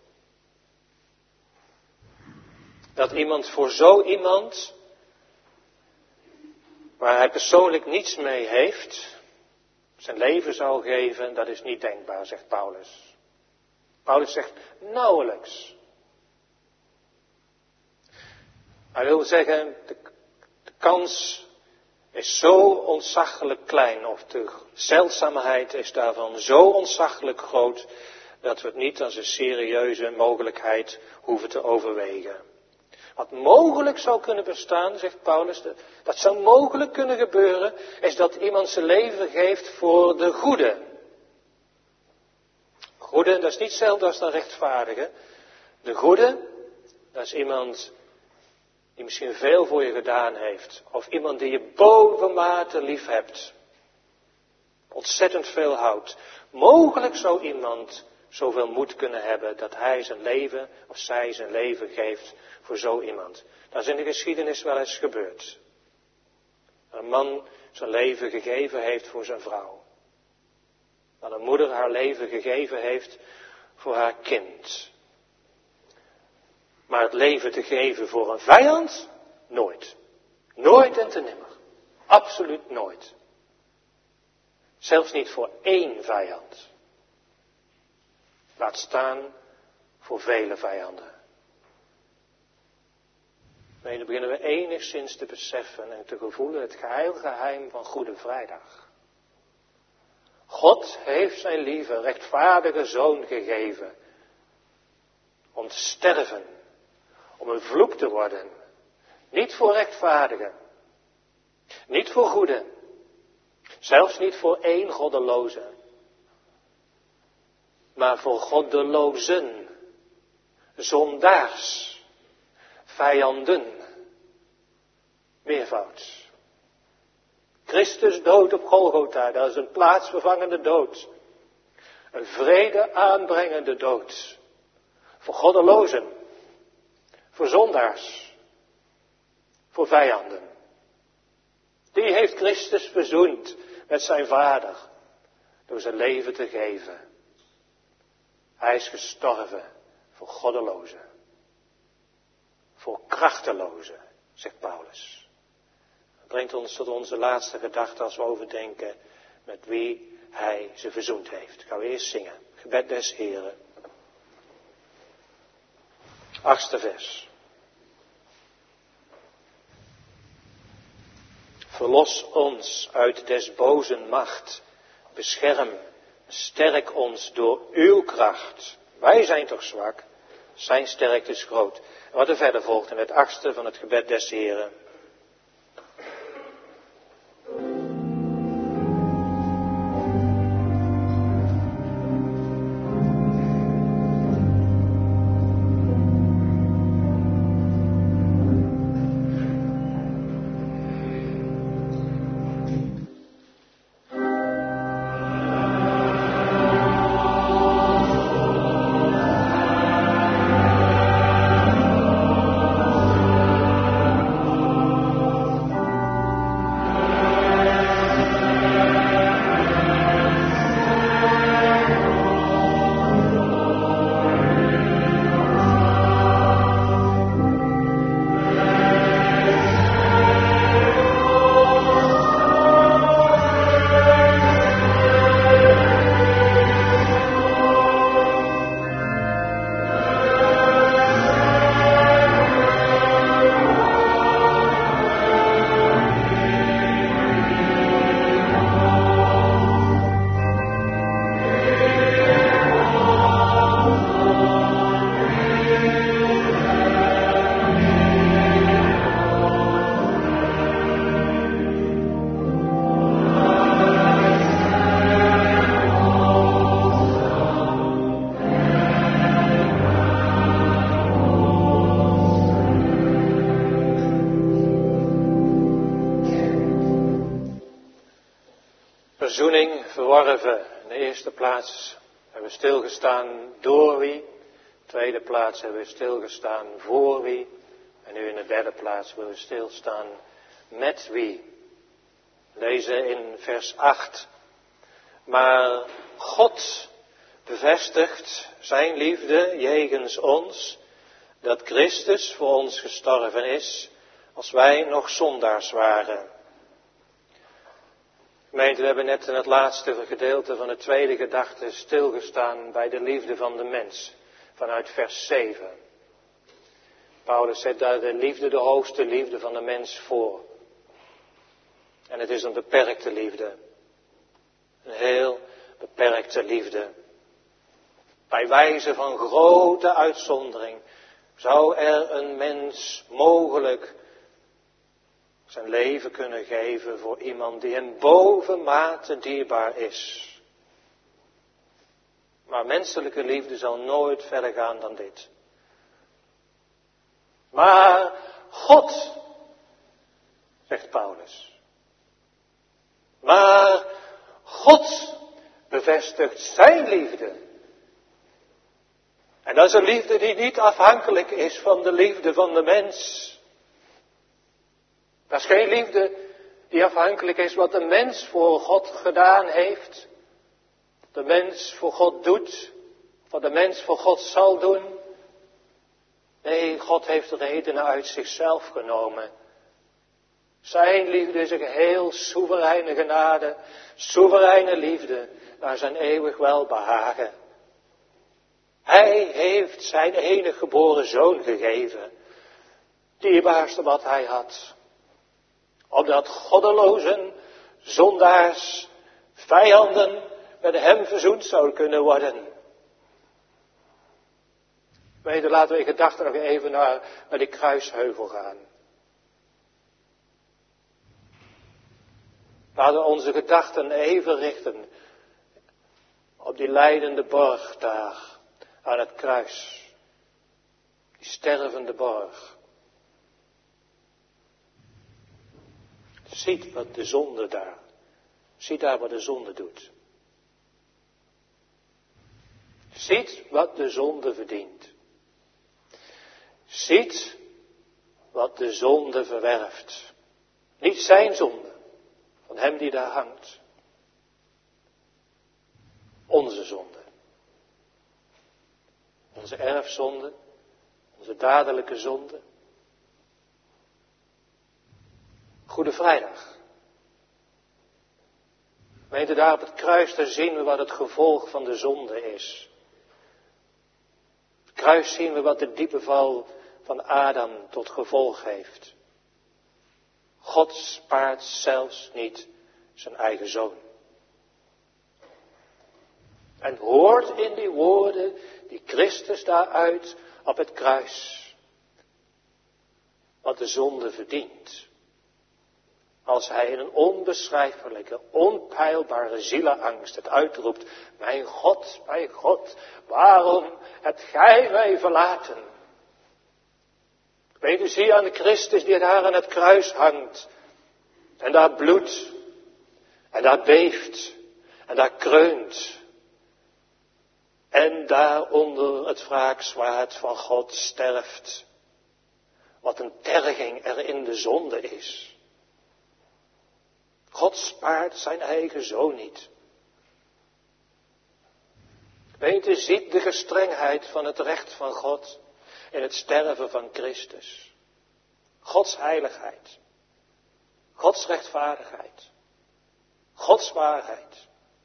Dat iemand voor zo iemand, waar hij persoonlijk niets mee heeft, zijn leven zou geven, dat is niet denkbaar, zegt Paulus. Paulus zegt nauwelijks. Hij wil zeggen, de, de kans is zo ontzaglijk klein, of de zeldzaamheid is daarvan zo ontzaglijk groot, dat we het niet als een serieuze mogelijkheid hoeven te overwegen. Wat mogelijk zou kunnen bestaan, zegt Paulus, dat zou mogelijk kunnen gebeuren, is dat iemand zijn leven geeft voor de goede. Goede, dat is niet hetzelfde als de rechtvaardige. De goede, dat is iemand die misschien veel voor je gedaan heeft. Of iemand die je bovenmate lief hebt. Ontzettend veel houdt. Mogelijk zou iemand zoveel moed kunnen hebben dat hij zijn leven of zij zijn leven geeft voor zo iemand. Dat is in de geschiedenis wel eens gebeurd. Een man zijn leven gegeven heeft voor zijn vrouw. Dat een moeder haar leven gegeven heeft voor haar kind. Maar het leven te geven voor een vijand? Nooit. Nooit en te nimmer. Absoluut nooit. Zelfs niet voor één vijand. Laat staan voor vele vijanden. Nee, dan beginnen we enigszins te beseffen en te gevoelen het geheim geheim van Goede Vrijdag. God heeft zijn lieve, rechtvaardige Zoon gegeven om te sterven, om een vloek te worden. Niet voor rechtvaardigen, niet voor goede, zelfs niet voor één goddeloze, maar voor goddelozen, zondaars, vijanden, meervoud. Christus dood op Golgotha, dat is een plaatsvervangende dood. Een vrede aanbrengende dood. Voor goddelozen, voor zondaars, voor vijanden. Die heeft Christus verzoend met zijn Vader door zijn leven te geven. Hij is gestorven voor goddelozen, voor krachtelozen, zegt Paulus. Dat brengt ons tot onze laatste gedachte als we overdenken met wie hij ze verzoend heeft. Gaan we eerst zingen. Gebed des Heren. Achtste vers. Verlos ons uit des bozen macht. Bescherm, sterk ons door uw kracht. Wij zijn toch zwak, zijn sterkte is groot. En wat er verder volgt in het achtste van het gebed des Heren. Verzoening verworven. In de eerste plaats hebben we stilgestaan door wie. In de tweede plaats hebben we stilgestaan voor wie. En nu in de derde plaats willen we stilstaan met wie. We lezen in vers acht. Maar God bevestigt zijn liefde jegens ons, dat Christus voor ons gestorven is, als wij nog zondaars waren. Gemeente, we hebben net in het laatste gedeelte van het tweede gedachte stilgestaan bij de liefde van de mens, vanuit vers zeven. Paulus zet daar de liefde, de hoogste liefde van de mens voor. En het is een beperkte liefde. Een heel beperkte liefde. Bij wijze van grote uitzondering zou er een mens mogelijk zijn leven kunnen geven voor iemand die hem bovenmate dierbaar is. Maar menselijke liefde zal nooit verder gaan dan dit. Maar God, zegt Paulus. Maar God bevestigt zijn liefde. En dat is een liefde die niet afhankelijk is van de liefde van de mens. Dat is geen liefde die afhankelijk is wat de mens voor God gedaan heeft. Wat de mens voor God doet. Wat de mens voor God zal doen. Nee, God heeft redenen uit zichzelf genomen. Zijn liefde is een geheel soevereine genade. Soevereine liefde naar zijn eeuwig welbehagen. Hij heeft zijn enige geboren zoon gegeven. Dierbaarste wat hij had. Opdat goddelozen, zondaars, vijanden met hem verzoend zouden kunnen worden. Weet je, laten we in gedachten nog even naar, naar die kruisheuvel gaan. Laten we onze gedachten even richten op die lijdende borg daar aan het kruis. Die stervende borg. Ziet wat de zonde daar. Ziet daar wat de zonde doet. Ziet wat de zonde verdient. Ziet wat de zonde verwerft. Niet zijn zonde, van hem die daar hangt. Onze zonde. Onze erfzonde, onze dadelijke zonde. Goede Vrijdag. Weet u, daar op het kruis, daar zien we wat het gevolg van de zonde is. Op het kruis zien we wat de diepe val van Adam tot gevolg heeft. God spaart zelfs niet zijn eigen zoon. En hoort in die woorden die Christus daaruit op het kruis. Wat de zonde verdient. Als hij in een onbeschrijfelijke, onpeilbare zielenangst het uitroept. Mijn God, mijn God, waarom hebt gij mij verlaten? Weet u, zie aan de Christus die daar aan het kruis hangt. En daar bloedt. En daar beeft. En daar kreunt. En daar onder het wraakzwaard van God sterft. Wat een terging er in de zonde is. God spaart zijn eigen zoon niet. Weet u, ziet de gestrengheid van het recht van God in het sterven van Christus. Gods heiligheid. Gods rechtvaardigheid. Gods waarheid.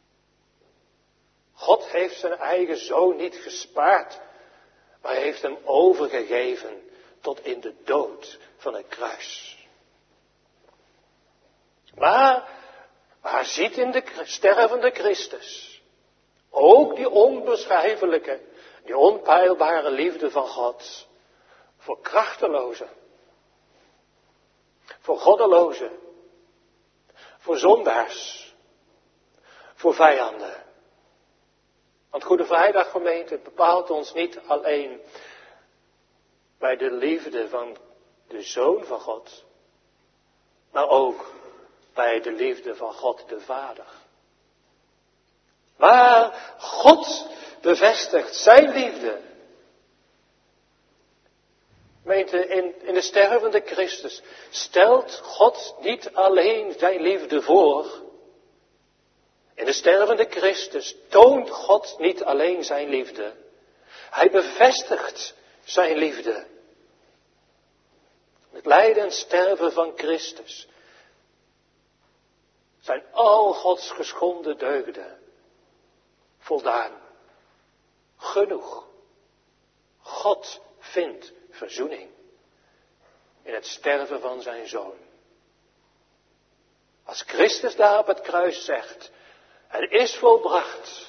God heeft zijn eigen zoon niet gespaard, maar heeft hem overgegeven tot in de dood van het kruis. Maar, maar ziet in de stervende Christus ook die onbeschrijfelijke, die onpeilbare liefde van God voor krachtelozen, voor goddelozen, voor zondaars, voor vijanden. Want Goede Vrijdag gemeente bepaalt ons niet alleen bij de liefde van de Zoon van God, maar ook bij de liefde van God de Vader. Maar God bevestigt zijn liefde. Gemeente, in, in de stervende Christus stelt God niet alleen zijn liefde voor. In de stervende Christus toont God niet alleen zijn liefde. Hij bevestigt zijn liefde. Het lijden en sterven van Christus zijn al Gods geschonden deugden voldaan. Genoeg. God vindt verzoening in het sterven van zijn zoon. Als Christus daar op het kruis zegt, het is volbracht,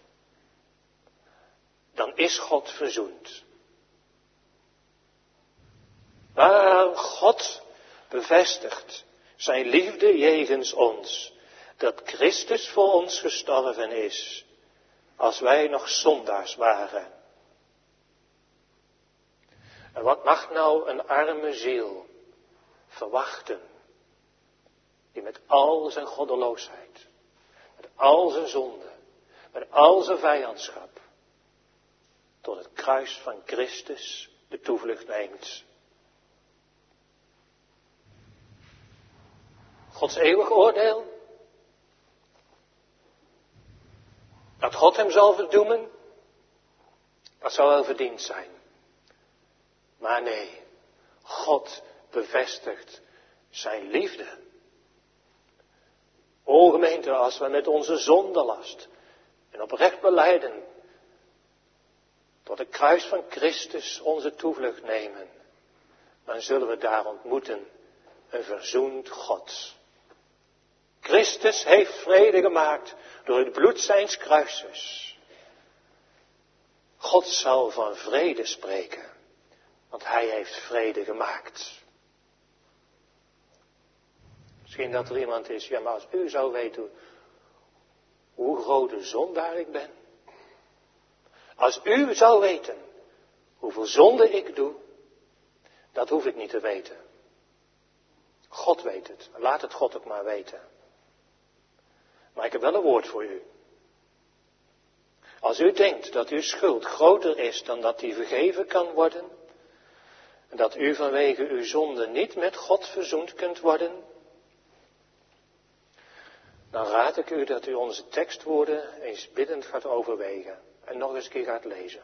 dan is God verzoend. Maar God bevestigt zijn liefde jegens ons, dat Christus voor ons gestorven is, als wij nog zondaars waren. En wat mag nou een arme ziel verwachten, die met al zijn goddeloosheid, met al zijn zonde, met al zijn vijandschap, tot het kruis van Christus de toevlucht neemt. Gods eeuwig oordeel, dat God hem zal verdoemen, dat zou wel verdiend zijn. Maar nee, God bevestigt zijn liefde. O gemeente, als we met onze zondelast en oprecht belijden tot het kruis van Christus onze toevlucht nemen, dan zullen we daar ontmoeten een verzoend God. Christus heeft vrede gemaakt door het bloed zijns kruises. God zal van vrede spreken, want hij heeft vrede gemaakt. Misschien dat er iemand is, ja, maar als u zou weten hoe groot een zondaar ik ben. Als u zou weten hoeveel zonde ik doe, dat hoef ik niet te weten. God weet het. Laat het God ook maar weten. Maar ik heb wel een woord voor u. Als u denkt dat uw schuld groter is dan dat die vergeven kan worden, en dat u vanwege uw zonde niet met God verzoend kunt worden, dan raad ik u dat u onze tekstwoorden eens biddend gaat overwegen en nog eens een keer gaat lezen.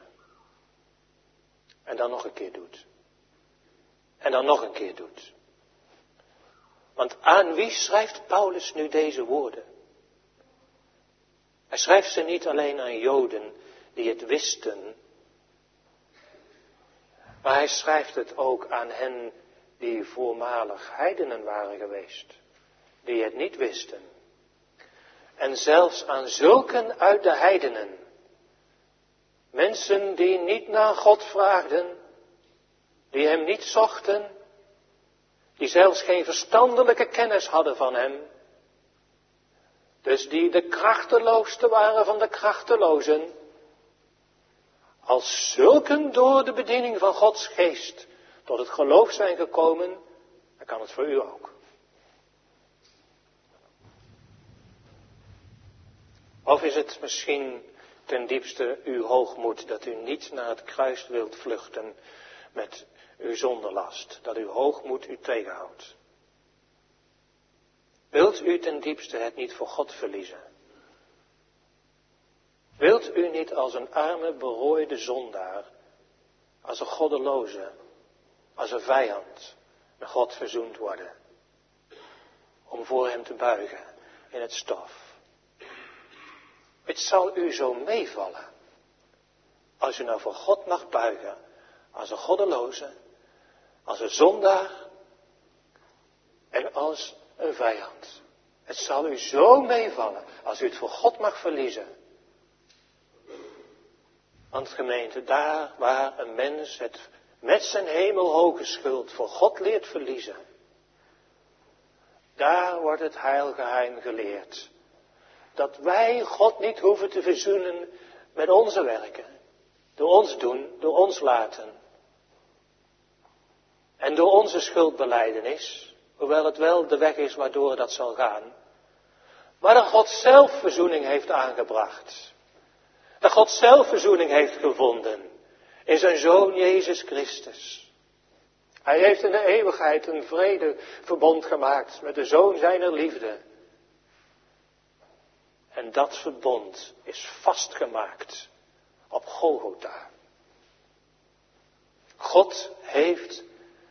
En dan nog een keer doet. En dan nog een keer doet. Want aan wie schrijft Paulus nu deze woorden? Hij schrijft ze niet alleen aan Joden die het wisten, maar hij schrijft het ook aan hen die voormalig heidenen waren geweest, die het niet wisten. En zelfs aan zulken uit de heidenen, mensen die niet naar God vraagden, die hem niet zochten, die zelfs geen verstandelijke kennis hadden van hem, dus die de krachteloosste waren van de krachtelozen, als zulken door de bediening van Gods geest tot het geloof zijn gekomen, dan kan het voor u ook. Of is het misschien ten diepste uw hoogmoed dat u niet naar het kruis wilt vluchten met uw zondelast, dat uw hoogmoed u tegenhoudt? Wilt u ten diepste het niet voor God verliezen? Wilt u niet als een arme, berooide zondaar, als een goddeloze, als een vijand, met God verzoend worden, om voor hem te buigen in het stof? Het zal u zo meevallen, als u nou voor God mag buigen, als een goddeloze, als een zondaar en als een vijand. Het zal u zo meevallen, als u het voor God mag verliezen. Want gemeente, daar waar een mens het met zijn hemelhoge schuld voor God leert verliezen, daar wordt het heilgeheim geleerd. Dat wij God niet hoeven te verzoenen met onze werken. Door ons doen, door ons laten. En door onze schuldbelijdenis, hoewel het wel de weg is waardoor dat zal gaan. Maar dat God zelf verzoening heeft aangebracht. Dat God zelf verzoening heeft gevonden in zijn Zoon Jezus Christus. Hij heeft in de eeuwigheid een vredeverbond gemaakt met de Zoon zijner liefde. En dat verbond is vastgemaakt op Golgotha. God heeft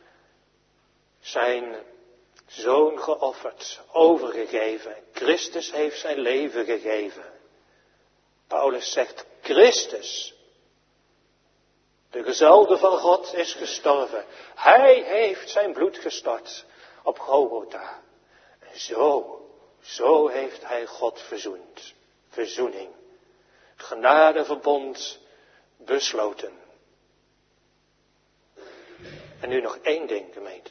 zijn Zoon geofferd, overgegeven. Christus heeft zijn leven gegeven. Paulus zegt, Christus, de gezalfde van God, is gestorven. Hij heeft zijn bloed gestort op Golgotha. En zo, zo heeft hij God verzoend. Verzoening. Genadeverbond besloten. En nu nog één ding, gemeente.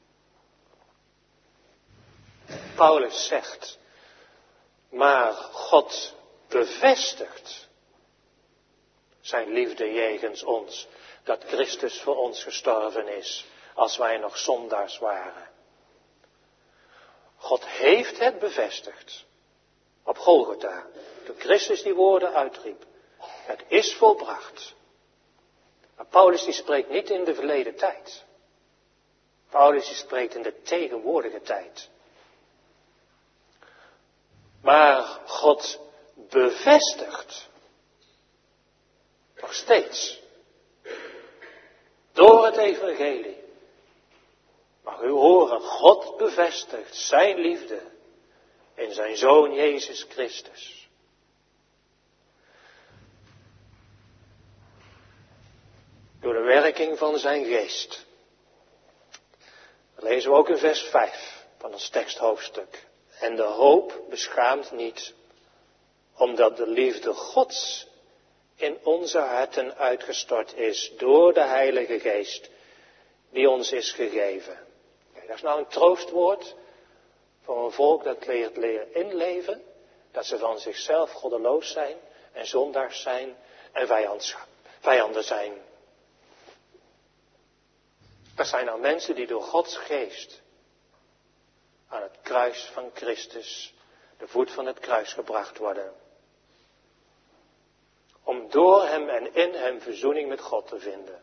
Paulus zegt, maar God bevestigt zijn liefde jegens ons, dat Christus voor ons gestorven is, als wij nog zondaars waren. God heeft het bevestigd, op Golgotha, toen Christus die woorden uitriep. Het is volbracht. Maar Paulus die spreekt niet in de verleden tijd. Paulus die spreekt in de tegenwoordige tijd. Maar God bevestigt nog steeds door het evangelie. Mag u horen, God bevestigt zijn liefde in zijn Zoon Jezus Christus. Door de werking van zijn geest. Dat lezen we ook in vers vijf van ons teksthoofdstuk. En de hoop beschaamt niet, omdat de liefde Gods in onze harten uitgestort is door de Heilige Geest die ons is gegeven. Kijk, dat is nou een troostwoord voor een volk dat leert leren inleven, dat ze van zichzelf goddeloos zijn en zondaars zijn en vijandschap, vijanden zijn. Dat zijn nou mensen die door Gods geest aan het kruis van Christus, de voet van het kruis gebracht worden. Om door hem en in hem verzoening met God te vinden.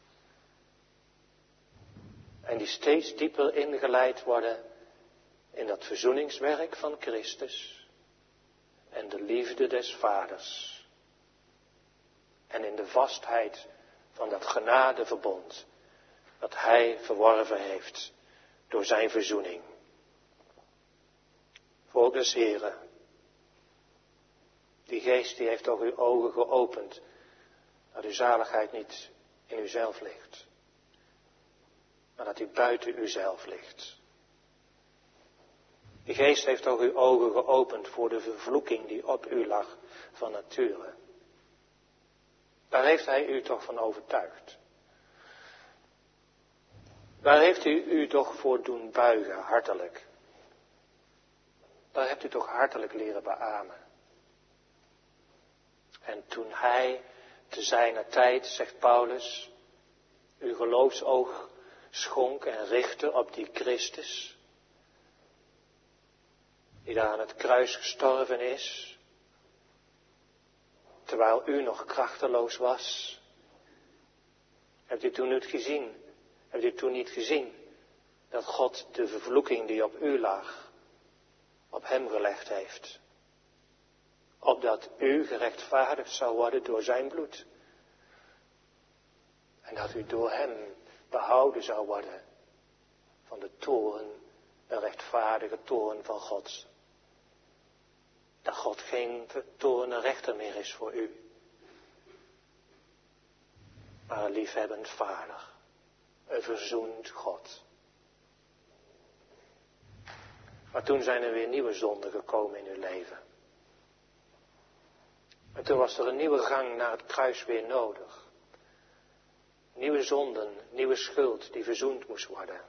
En die steeds dieper ingeleid worden in dat verzoeningswerk van Christus en de liefde des Vaders. En in de vastheid van dat genadeverbond dat hij verworven heeft door zijn verzoening. Volk des Heren, die geest die heeft toch uw ogen geopend, dat uw zaligheid niet in uzelf ligt, maar dat die buiten uzelf ligt. Die geest heeft toch uw ogen geopend voor de vervloeking die op u lag van nature. Daar heeft hij u toch van overtuigd. Daar heeft u u toch voor doen buigen, hartelijk. Daar hebt u toch hartelijk leren beamen. En toen hij te zijner tijd, zegt Paulus, uw geloofsoog schonk en richtte op die Christus, die daar aan het kruis gestorven is, terwijl u nog krachteloos was. Hebt u toen niet gezien, hebt u toen niet gezien dat God de vervloeking die op u lag, op hem gelegd heeft. Opdat u gerechtvaardigd zou worden door zijn bloed. En dat u door hem behouden zou worden van de toorn, de rechtvaardige toorn van God. Dat God geen toorn rechter meer is voor u. Maar een liefhebbend vader. Een verzoend God. Maar toen zijn er weer nieuwe zonden gekomen in uw leven. En toen was er een nieuwe gang naar het kruis weer nodig. Nieuwe zonden, nieuwe schuld die verzoend moest worden.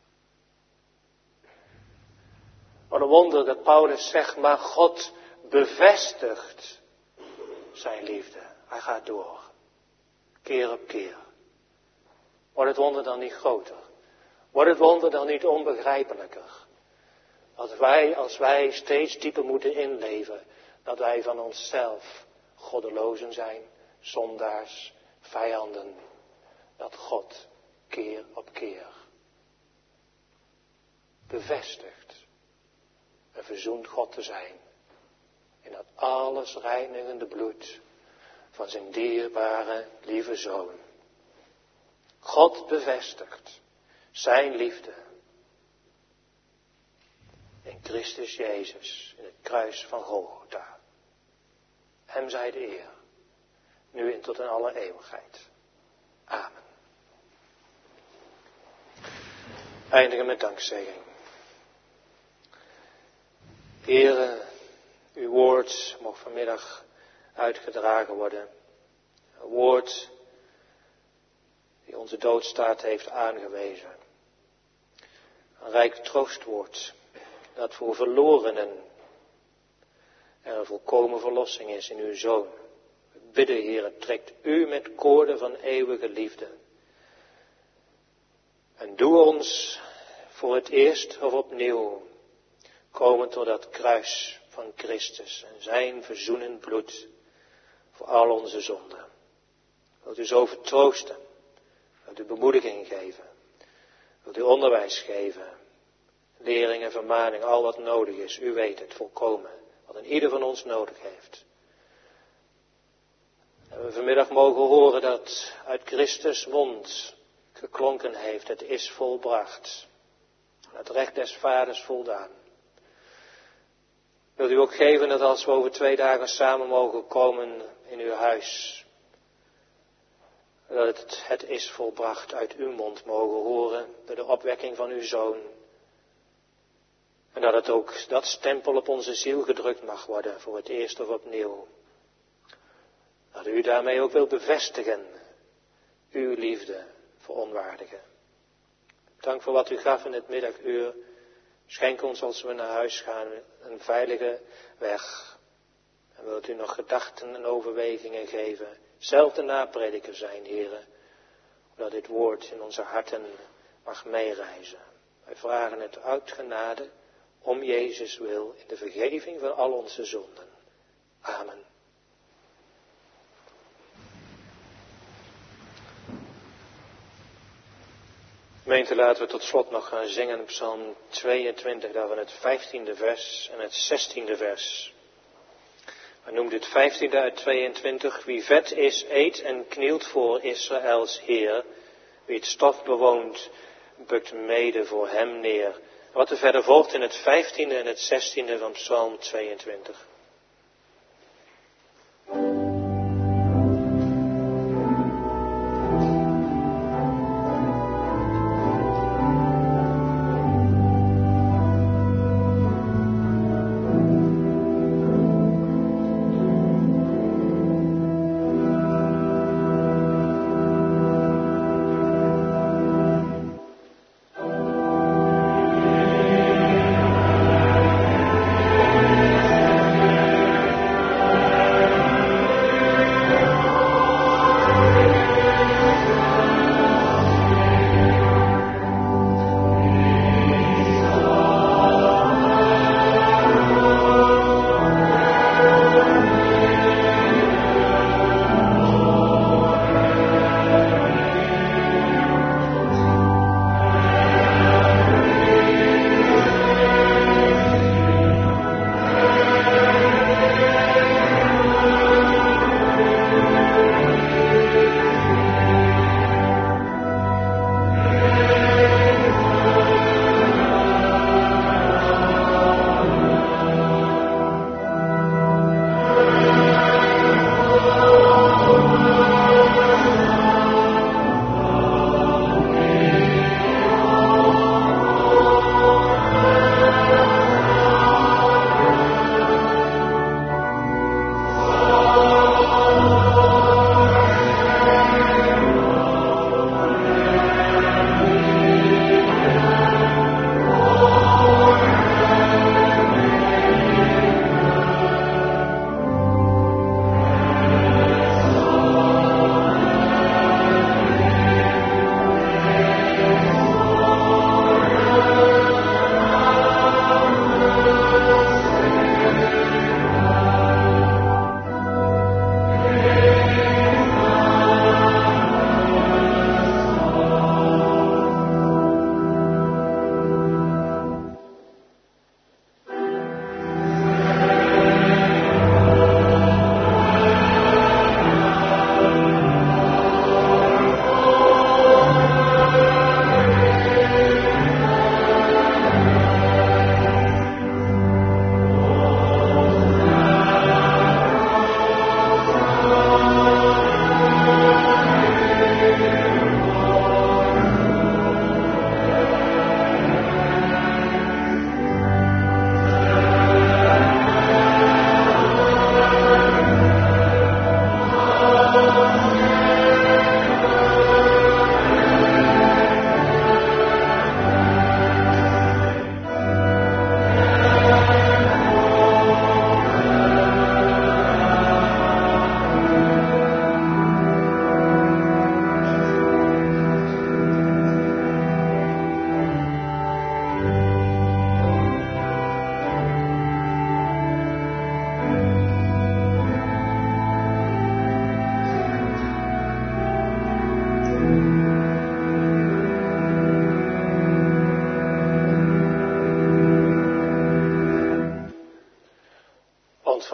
Wat een wonder dat Paulus zegt, maar God bevestigt zijn liefde. Hij gaat door. Keer op keer. Wordt het wonder dan niet groter? Wordt het wonder dan niet onbegrijpelijker? Dat wij, als wij steeds dieper moeten inleven, dat wij van onszelf goddelozen zijn, zondaars, vijanden. Dat God keer op keer bevestigt en verzoent God te zijn. In dat alles reinigende bloed van zijn dierbare, lieve Zoon. God bevestigt zijn liefde in Christus Jezus, in het kruis van Golgotha. Hem zij de eer, nu en tot in alle eeuwigheid. Amen. Eindigen met dankzegging. Heere, uw woord mag vanmiddag uitgedragen worden. Een woord die onze doodstaat heeft aangewezen. Een rijk troostwoord dat voor verlorenen er een volkomen verlossing is in uw Zoon. We bidden, Heere, trekt u met koorden van eeuwige liefde. En doe ons voor het eerst of opnieuw komen tot dat kruis van Christus en zijn verzoenend bloed voor al onze zonden. Wilt u zo vertroosten, wilt u bemoediging geven, wilt u onderwijs geven, lering en vermaning, al wat nodig is. U weet het volkomen, wat een ieder van ons nodig heeft. En we vanmiddag mogen horen dat uit Christus mond geklonken heeft, het is volbracht. Het recht des vaders voldaan. Wilt u ook geven dat als we over twee dagen samen mogen komen in uw huis, dat het, het is volbracht uit uw mond mogen horen, door de opwekking van uw Zoon. En dat het ook dat stempel op onze ziel gedrukt mag worden voor het eerst of opnieuw. Dat u daarmee ook wil bevestigen, uw liefde veronwaardigen. Dank voor wat u gaf in het middaguur. Schenk ons als we naar huis gaan een veilige weg. En wilt u nog gedachten en overwegingen geven. Zelf de naprediker zijn, heren. Zodat dit woord in onze harten mag meereizen. Wij vragen het uit genade om Jezus wil in de vergeving van al onze zonden. Amen. Gemeente, laten we tot slot nog gaan zingen Psalm tweeëntwintig, daarvan het vijftiende vers en het zestiende vers. We noemen dit vijftiende uit tweeëntwintig. Wie vet is, eet en knielt voor Israëls Heer. Wie het stof bewoont, bukt mede voor hem neer. Wat er verder volgt in het vijftiende en het zestiende van Psalm tweeëntwintig. Amen.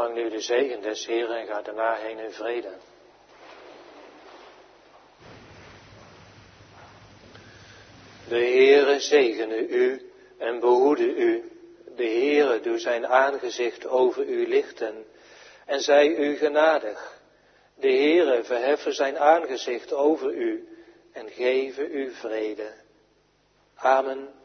Ontvang nu de zegen des Heeren en ga daarna heen in vrede. De Heere zegene u en behoede u. De Heere doe zijn aangezicht over u lichten en zij u genadig. De Heere verheffen zijn aangezicht over u en geven u vrede. Amen.